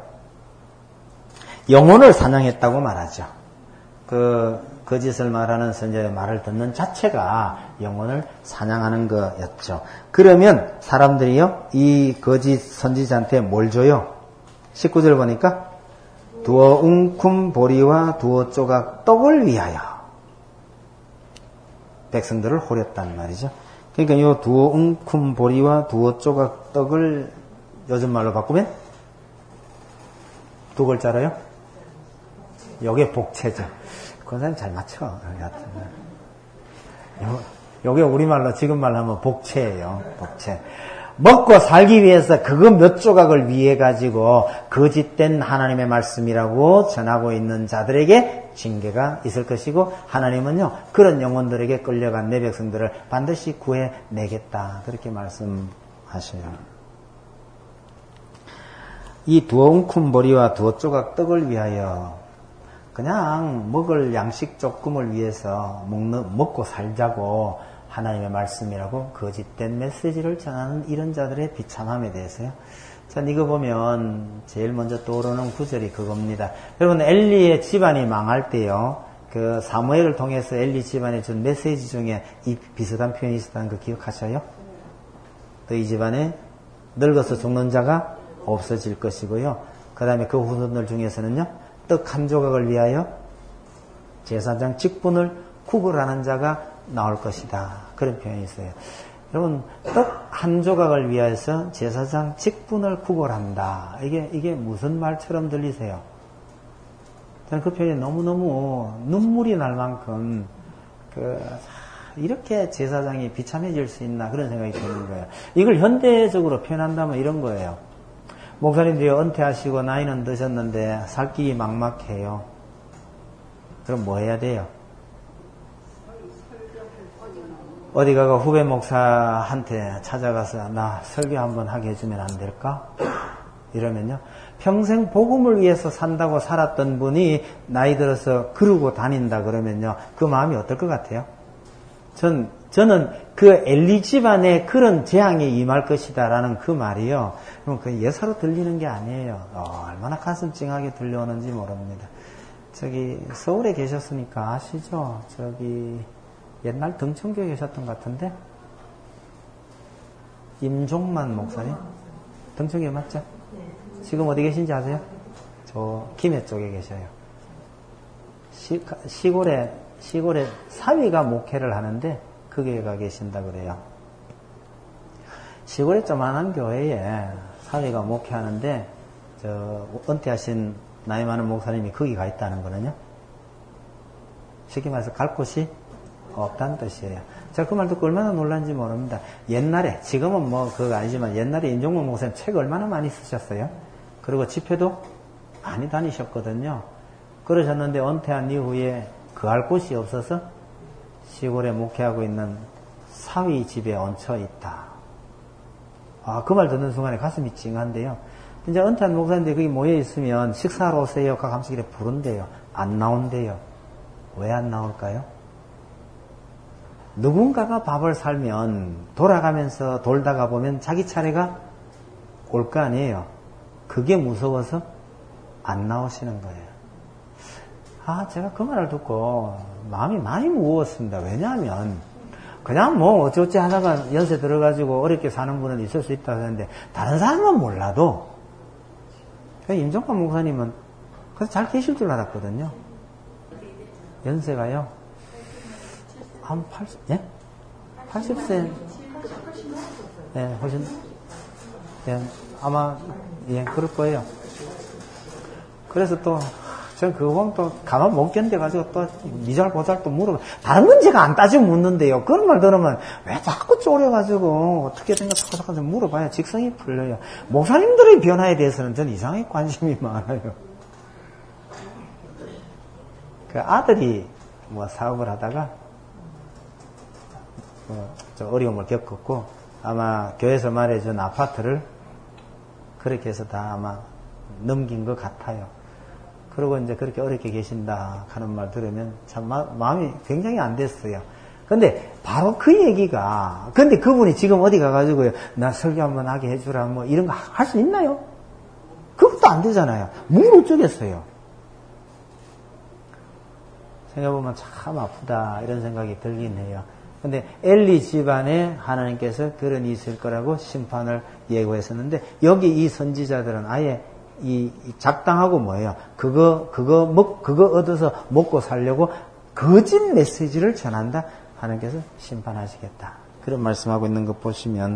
영혼을 사냥했다고 말하죠. 그, 거짓을 말하는 선지자의 말을 듣는 자체가 영혼을 사냥하는 거였죠. 그러면 사람들이요, 이 거짓 선지자한테 뭘 줘요? 십구 절 보니까 두어 웅큼 보리와 두어 조각 떡을 위하여 백성들을 호렸단 말이죠. 그러니까 이 두어 웅큼 보리와 두어 조각 떡을 요즘 말로 바꾸면 두 글자로요? 요게 복채죠. 그 사람 잘 맞춰. 요게 우리말로 지금 말로 하면 복채예요. 복채. 먹고 살기 위해서 그거 몇 조각을 위해 가지고 거짓된 하나님의 말씀이라고 전하고 있는 자들에게 징계가 있을 것이고, 하나님은요, 그런 영혼들에게 끌려간 내 백성들을 반드시 구해내겠다. 그렇게 말씀하셔요. 이 두어 웅큼 보리와 두어 조각 떡을 위하여, 그냥 먹을 양식 조금을 위해서 먹는, 먹고 살자고 하나님의 말씀이라고 거짓된 메시지를 전하는 이런 자들의 비참함에 대해서요. 자, 이거 보면 제일 먼저 떠오르는 구절이 그겁니다. 여러분, 엘리의 집안이 망할 때요, 그 사무엘을 통해서 엘리 집안에 준 메시지 중에 이 비슷한 표현이 있었다는 거 기억하셔요? 너희 집안에 늙어서 죽는 자가 없어질 것이고요. 그 다음에 그 후손들 중에서는요, 떡 한 조각을 위하여 제사장 직분을 구걸하는 자가 나올 것이다. 그런 표현이 있어요. 여러분, 떡 한 조각을 위해서 제사장 직분을 구걸한다. 이게, 이게 무슨 말처럼 들리세요? 저는 그 표현이 너무너무 눈물이 날 만큼, 그, 이렇게 제사장이 비참해질 수 있나, 그런 생각이 드는 거예요. 이걸 현대적으로 표현한다면 이런 거예요. 목사님들이 은퇴하시고 나이는 드셨는데 살 길이 막막해요. 그럼 뭐 해야 돼요? 어디 가고 후배 목사한테 찾아가서 나 설교 한번 하게 해주면 안 될까? 이러면요, 평생 복음을 위해서 산다고 살았던 분이 나이 들어서 그러고 다닌다 그러면요, 그 마음이 어떨 것 같아요? 전, 저는 그 엘리 집안에 그런 재앙이 임할 것이다라는 그 말이요, 그럼 그 예사로 들리는 게 아니에요. 어, 얼마나 가슴 찡하게 들려오는지 모릅니다. 저기 서울에 계셨으니까 아시죠? 저기 옛날 등촌교에 계셨던 것 같은데, 임종만 목사님? 등촌교에 맞죠? 지금 어디 계신지 아세요? 저 김해 쪽에 계셔요. 시, 시골에 시골에 사위가 목회를 하는데 그 교회가 계신다 그래요. 시골에 조만한 교회에 사위가 목회하는데, 저 은퇴하신 나이 많은 목사님이 거기 가 있다는 거는요, 쉽게 말해서 갈 곳이 없다는 뜻이에요. 제가 그 말 듣고 얼마나 놀란지 모릅니다. 옛날에, 지금은 뭐 그거 아니지만 옛날에 임종문 목사님 책 얼마나 많이 쓰셨어요. 그리고 집회도 많이 다니셨거든요. 그러셨는데 은퇴한 이후에 거할 곳이 없어서 시골에 목회하고 있는 사위 집에 얹혀 있다. 아, 그 말 듣는 순간에 가슴이 찡한데요. 이제 은퇴한 목사님들이 거기 모여 있으면 식사하러 오세요. 가끔씩 이렇게 부른대요. 안 나온대요. 왜 안 나올까요? 누군가가 밥을 살면 돌아가면서 돌다가 보면 자기 차례가 올 거 아니에요. 그게 무서워서 안 나오시는 거예요. 아, 제가 그 말을 듣고 마음이 많이 무거웠습니다. 왜냐하면 그냥 뭐 어찌어찌 하다가 연세 들어가지고 어렵게 사는 분은 있을 수 있다고 하는데, 다른 사람은 몰라도 임종관 목사님은 그래서 잘 계실 줄 알았거든요. 연세가요 한 팔십, 예? 팔십 세, 예, 훨씬, 예, 아마, 예, 그럴 거예요. 그래서 또, 전 그거 보면 또 가만 못 견뎌가지고 또 미잘보잘 또 물어봐. 다른 건 제가 안 따지고 묻는데요. 그런 말 들으면 왜 자꾸 쪼려가지고 어떻게 된가 자꾸 자꾸 물어봐야 직성이 풀려요. 목사님들의 변화에 대해서는 전 이상하게 관심이 많아요. 그 아들이 뭐 사업을 하다가 뭐 저 어려움을 겪었고, 아마 교회에서 말해준 아파트를 그렇게 해서 다 아마 넘긴 것 같아요. 그러고 이제 그렇게 어렵게 계신다 하는 말 들으면 참 마, 마음이 굉장히 안 됐어요. 근데 바로 그 얘기가, 근데 그분이 지금 어디 가가지고요, 나 설교 한번 하게 해주라, 뭐 이런 거 할 수 있나요? 그것도 안 되잖아요. 뭘 어쩌겠어요. 생각해보면 참 아프다 이런 생각이 들긴 해요. 근데 엘리 집안에 하나님께서 그런 일이 있을 거라고 심판을 예고했었는데, 여기 이 선지자들은 아예 이 작당하고 뭐예요? 그거 그거 먹 그거 얻어서 먹고 살려고 거짓 메시지를 전한다. 하나님께서 심판하시겠다. 그런 말씀하고 있는 것 보시면,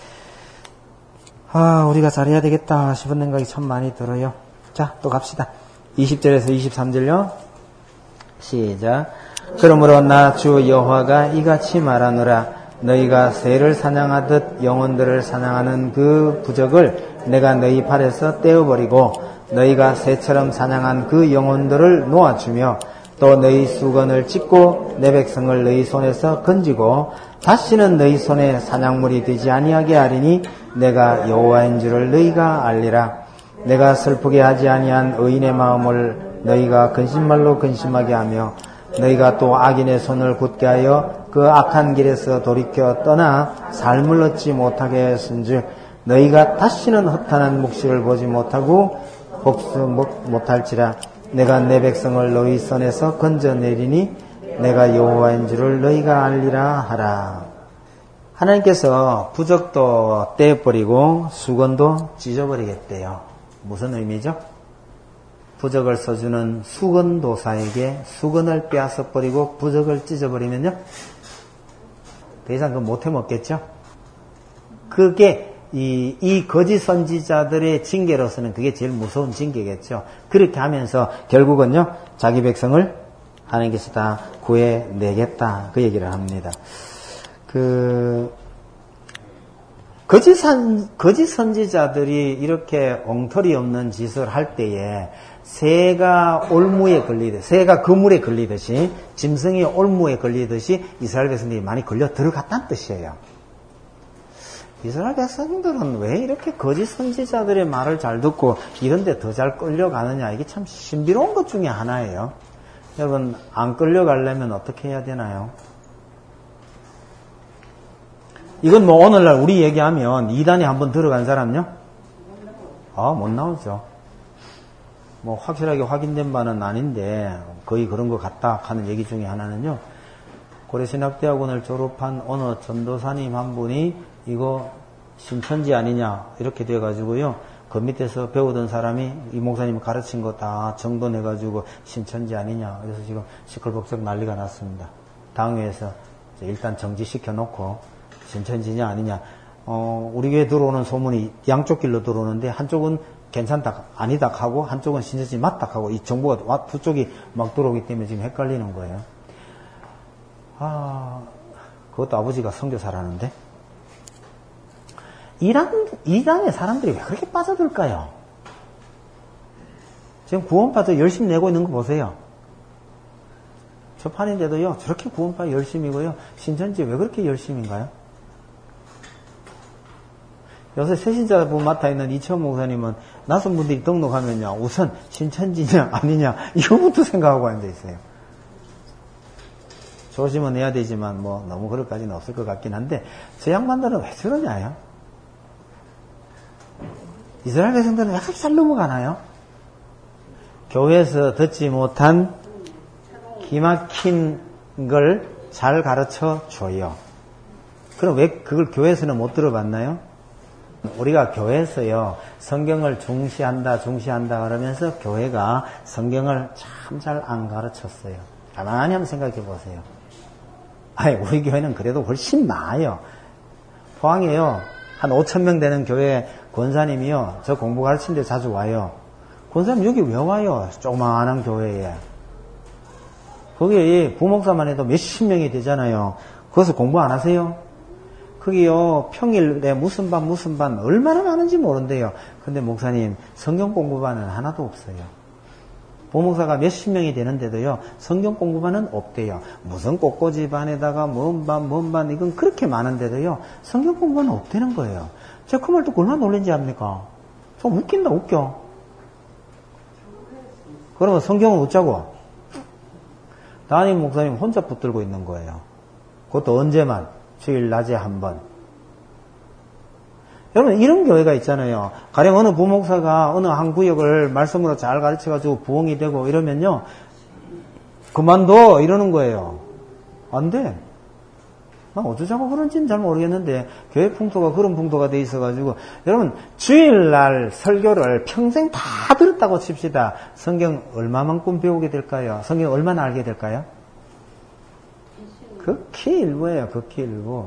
아, 우리가 잘해야 되겠다 싶은 생각이 참 많이 들어요. 자, 또 갑시다. 이십 절에서 이십삼 절요. 시작. 그러므로 나 주 여호와가 이같이 말하노라. 너희가 새를 사냥하듯 영혼들을 사냥하는 그 부적을 내가 너희 발에서 떼어버리고, 너희가 새처럼 사냥한 그 영혼들을 놓아주며, 또 너희 수건을 찢고 내 백성을 너희 손에서 건지고 다시는 너희 손에 사냥물이 되지 아니하게 하리니 내가 여호와인 줄을 너희가 알리라. 내가 슬프게 하지 아니한 의인의 마음을 너희가 근심말로 근심하게 하며, 너희가 또 악인의 손을 굳게 하여 그 악한 길에서 돌이켜 떠나 삶을 얻지 못하게 했은즉 너희가 다시는 허탄한 묵시를 보지 못하고 복수 못할지라. 내가 내 백성을 너희 손에서 건져내리니 내가 여호와인 줄을 너희가 알리라 하라. 하나님께서 부적도 떼버리고 수건도 찢어버리겠대요. 무슨 의미죠? 부적을 써주는 수건도사에게 수건을 빼앗아 버리고 부적을 찢어버리면요, 더 이상 그거 못해 먹겠죠? 그게 이, 이 거짓 선지자들의 징계로서는 그게 제일 무서운 징계겠죠. 그렇게 하면서 결국은요, 자기 백성을 하나님께서 다 구해내겠다. 그 얘기를 합니다. 그, 거짓 선, 거짓 선지자들이 이렇게 엉터리 없는 짓을 할 때에 새가 올무에 걸리듯이, 새가 그물에 걸리듯이, 짐승이 올무에 걸리듯이 이스라엘 백성들이 많이 걸려 들어갔다는 뜻이에요. 이스라엘 백성들은 왜 이렇게 거짓 선지자들의 말을 잘 듣고 이런 데 더 잘 끌려가느냐, 이게 참 신비로운 것 중에 하나예요. 여러분, 안 끌려가려면 어떻게 해야 되나요? 이건 뭐 오늘날 우리 얘기하면 이단에 한번 들어간 사람요? 아, 못 나오죠. 뭐 확실하게 확인된 바는 아닌데 거의 그런 것 같다 하는 얘기 중에 하나는요, 고려신학대학원을 졸업한 어느 전도사님 한 분이 이거 신천지 아니냐 이렇게 돼가지고요, 그 밑에서 배우던 사람이 이 목사님이 가르친 거 다 정돈해가지고 신천지 아니냐, 그래서 지금 시끌벅적 난리가 났습니다. 당회에서 일단 정지시켜 놓고 신천지냐 아니냐, 어, 우리 교회 들어오는 소문이 양쪽 길로 들어오는데 한쪽은 괜찮다 아니다 하고 한쪽은 신천지 맞다 하고, 이 정보가 두 쪽이 막 들어오기 때문에 지금 헷갈리는 거예요. 아, 그것도 아버지가 선교사라는데, 이란, 이란의 사람들이 왜 그렇게 빠져들까요? 지금 구원파도 열심히 내고 있는 거 보세요. 저판인데도요, 저렇게 구원파 열심히고요, 신천지 왜 그렇게 열심인가요? 요새 새신자분 맡아있는 이채원 목사님은 낯선 분들이 등록하면요, 우선 신천지냐 아니냐 이거부터 생각하고 앉아있어요. 조심은 해야 되지만 뭐 너무 그럴 까지는 없을 것 같긴 한데, 저 양반들은 왜 저러냐요? 이스라엘 백성들은 왜 그렇게 잘 넘어가나요? 교회에서 듣지 못한 기막힌 걸 잘 가르쳐 줘요. 그럼 왜 그걸 교회에서는 못 들어봤나요? 우리가 교회에서요, 성경을 중시한다 중시한다 그러면서 교회가 성경을 참 잘 안 가르쳤어요. 가만히 한번 생각해 보세요. 아니, 우리 교회는 그래도 훨씬 나아요. 포항에요, 한 오천 명 되는 교회 권사님이요, 저 공부 가르친 데 자주 와요. 권사님 여기 왜 와요? 조그마한 교회에. 거기에 부목사만 해도 몇십 명이 되잖아요. 거기서 공부 안 하세요? 거기요, 평일에 무슨 반 무슨 반 얼마나 많은지 모른대요. 근데 목사님, 성경 공부반은 하나도 없어요. 부목사가 몇십 명이 되는데도요, 성경 공부반은 없대요. 무슨 꽃꽂이 반에다가 뭔 반, 뭔 반, 이건 그렇게 많은데도요, 성경 공부반은 없다는 거예요. 제가 그 말 듣고 얼마나 놀란지 압니까? 좀 웃긴다, 웃겨. 그러면 성경은 웃자고. 담임 목사님 혼자 붙들고 있는 거예요. 그것도 언제만? 주일 낮에 한 번. 여러분, 이런 교회가 있잖아요. 가령 어느 부목사가 어느 한 구역을 말씀으로 잘 가르쳐가지고 부흥이 되고 이러면요, 그만둬! 이러는 거예요. 안 돼. 나 어쩌자고 그런지는 잘 모르겠는데, 교회 풍토가 그런 풍토가 돼 있어가지고, 여러분, 주일날 설교를 평생 다 들었다고 칩시다. 성경 얼마만큼 배우게 될까요? 성경 얼마나 알게 될까요? 극히 일부예요, 극히 일부.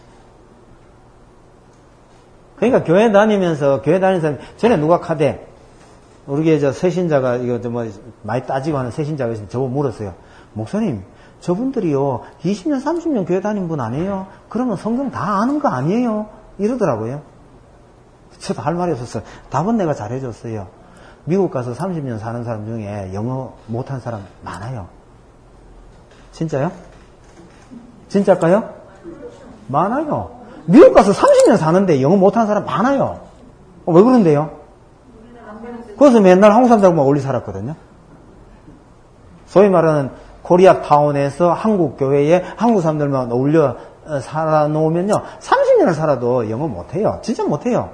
그러니까 교회 다니면서, 교회 다니면서, 전에 누가 카대, 우리 교회 저 새신자가, 이거 뭐, 많이 따지고 하는 새신자가 있으면 저거 물었어요. 목사님, 저분들이요, 이십 년, 삼십 년 교회 다닌 분 아니에요? 그러면 성경 다 아는 거 아니에요? 이러더라고요. 저도 할 말이 없었어요. 답은 내가 잘해줬어요. 미국 가서 삼십 년 사는 사람 중에 영어 못한 사람 많아요. 진짜요? 진짜일까요? 많아요. 미국 가서 삼십 년 사는데 영어 못하는 사람 많아요. 어, 왜 그런데요? 그래서 맨날 한국 사람들하고 어울리 살았거든요. 소위 말하는 코리아 타운에서 한국 교회에 한국 사람들만 어울려 살아놓으면요, 삼십 년을 살아도 영어 못해요. 진짜 못해요.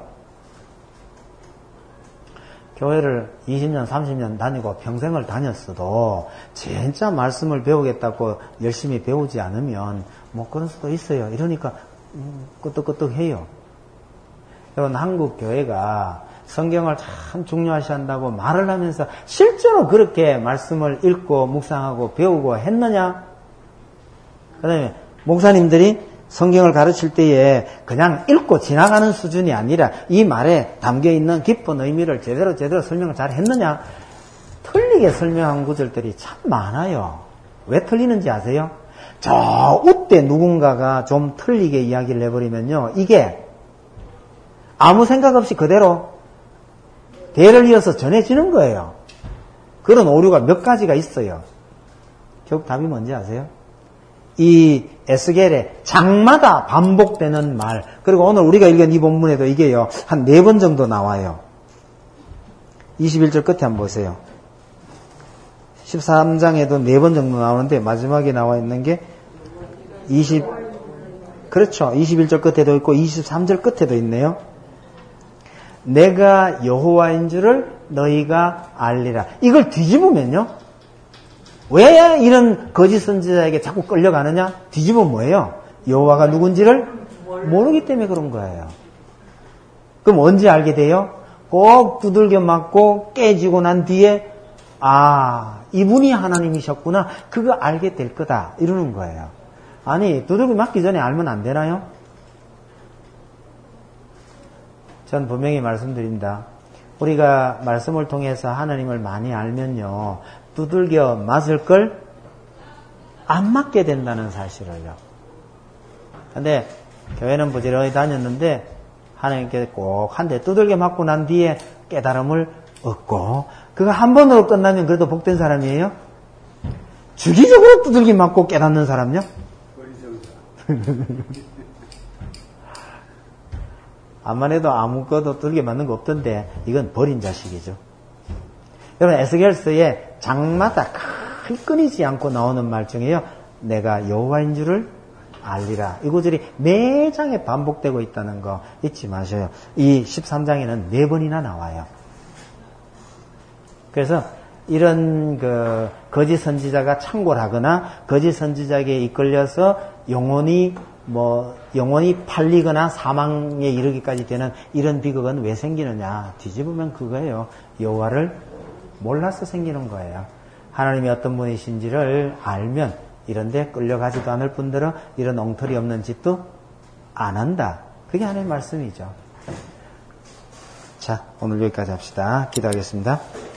교회를 이십 년, 삼십 년 다니고 평생을 다녔어도 진짜 말씀을 배우겠다고 열심히 배우지 않으면 뭐 그런 수도 있어요. 이러니까 음, 끄떡끄떡해요. 여러분, 한국 교회가 성경을 참 중요하시 한다고 말을 하면서 실제로 그렇게 말씀을 읽고 묵상하고 배우고 했느냐? 그 다음에 목사님들이 성경을 가르칠 때에 그냥 읽고 지나가는 수준이 아니라 이 말에 담겨있는 깊은 의미를 제대로 제대로 설명을 잘 했느냐? 틀리게 설명한 구절들이 참 많아요. 왜 틀리는지 아세요? 저 우때 누군가가 좀 틀리게 이야기를 해버리면요, 이게 아무 생각 없이 그대로 대를 이어서 전해지는 거예요. 그런 오류가 몇 가지가 있어요. 결국 답이 뭔지 아세요? 이 에스겔의 장마다 반복되는 말, 그리고 오늘 우리가 읽은 이 본문에도 이게요, 한 네 번 정도 나와요. 이십일 절 끝에 한번 보세요. 십삼 장에도 네 번 정도 나오는데 마지막에 나와 있는 게 이십, 그렇죠. 이십일 절 끝에도 있고 이십삼 절 끝에도 있네요. 내가 여호와인 줄을 너희가 알리라. 이걸 뒤집으면요, 왜 이런 거짓 선지자에게 자꾸 끌려가느냐? 뒤집으면 뭐예요? 여호와가 누군지를 모르기 때문에 그런 거예요. 그럼 언제 알게 돼요? 꼭 두들겨 맞고 깨지고 난 뒤에, 아, 이분이 하나님이셨구나, 그거 알게 될 거다, 이러는 거예요. 아니, 두들겨 맞기 전에 알면 안 되나요? 전 분명히 말씀드립니다. 우리가 말씀을 통해서 하나님을 많이 알면요, 두들겨 맞을 걸 안 맞게 된다는 사실을요. 근데 교회는 부지런히 다녔는데 하나님께 꼭 한 대 두들겨 맞고 난 뒤에 깨달음을 얻고, 그거 한 번으로 끝나면 그래도 복된 사람이에요? 주기적으로 두들겨 맞고 깨닫는 사람요? 암만 해도 아무것도 두들겨 맞는 거 없던데 이건 버린 자식이죠. 여러분, 에스겔서에 장마다 끊이지 않고 나오는 말 중에요, 내가 여호와인 줄을 알리라. 이 구절이 네 장에 반복되고 있다는 거 잊지 마셔요. 이 십삼 장에는 네 번이나 나와요. 그래서 이런 그 거짓 선지자가 창궐하거나 거짓 선지자에게 이끌려서 영혼이 뭐 영혼이 팔리거나 사망에 이르기까지 되는 이런 비극은 왜 생기느냐? 뒤집으면 그거예요. 여호와를 몰라서 생기는 거예요. 하나님이 어떤 분이신지를 알면 이런데 끌려가지도 않을 뿐더러 이런 엉터리 없는 짓도 안 한다. 그게 하나님의 말씀이죠. 자, 오늘 여기까지 합시다. 기도하겠습니다.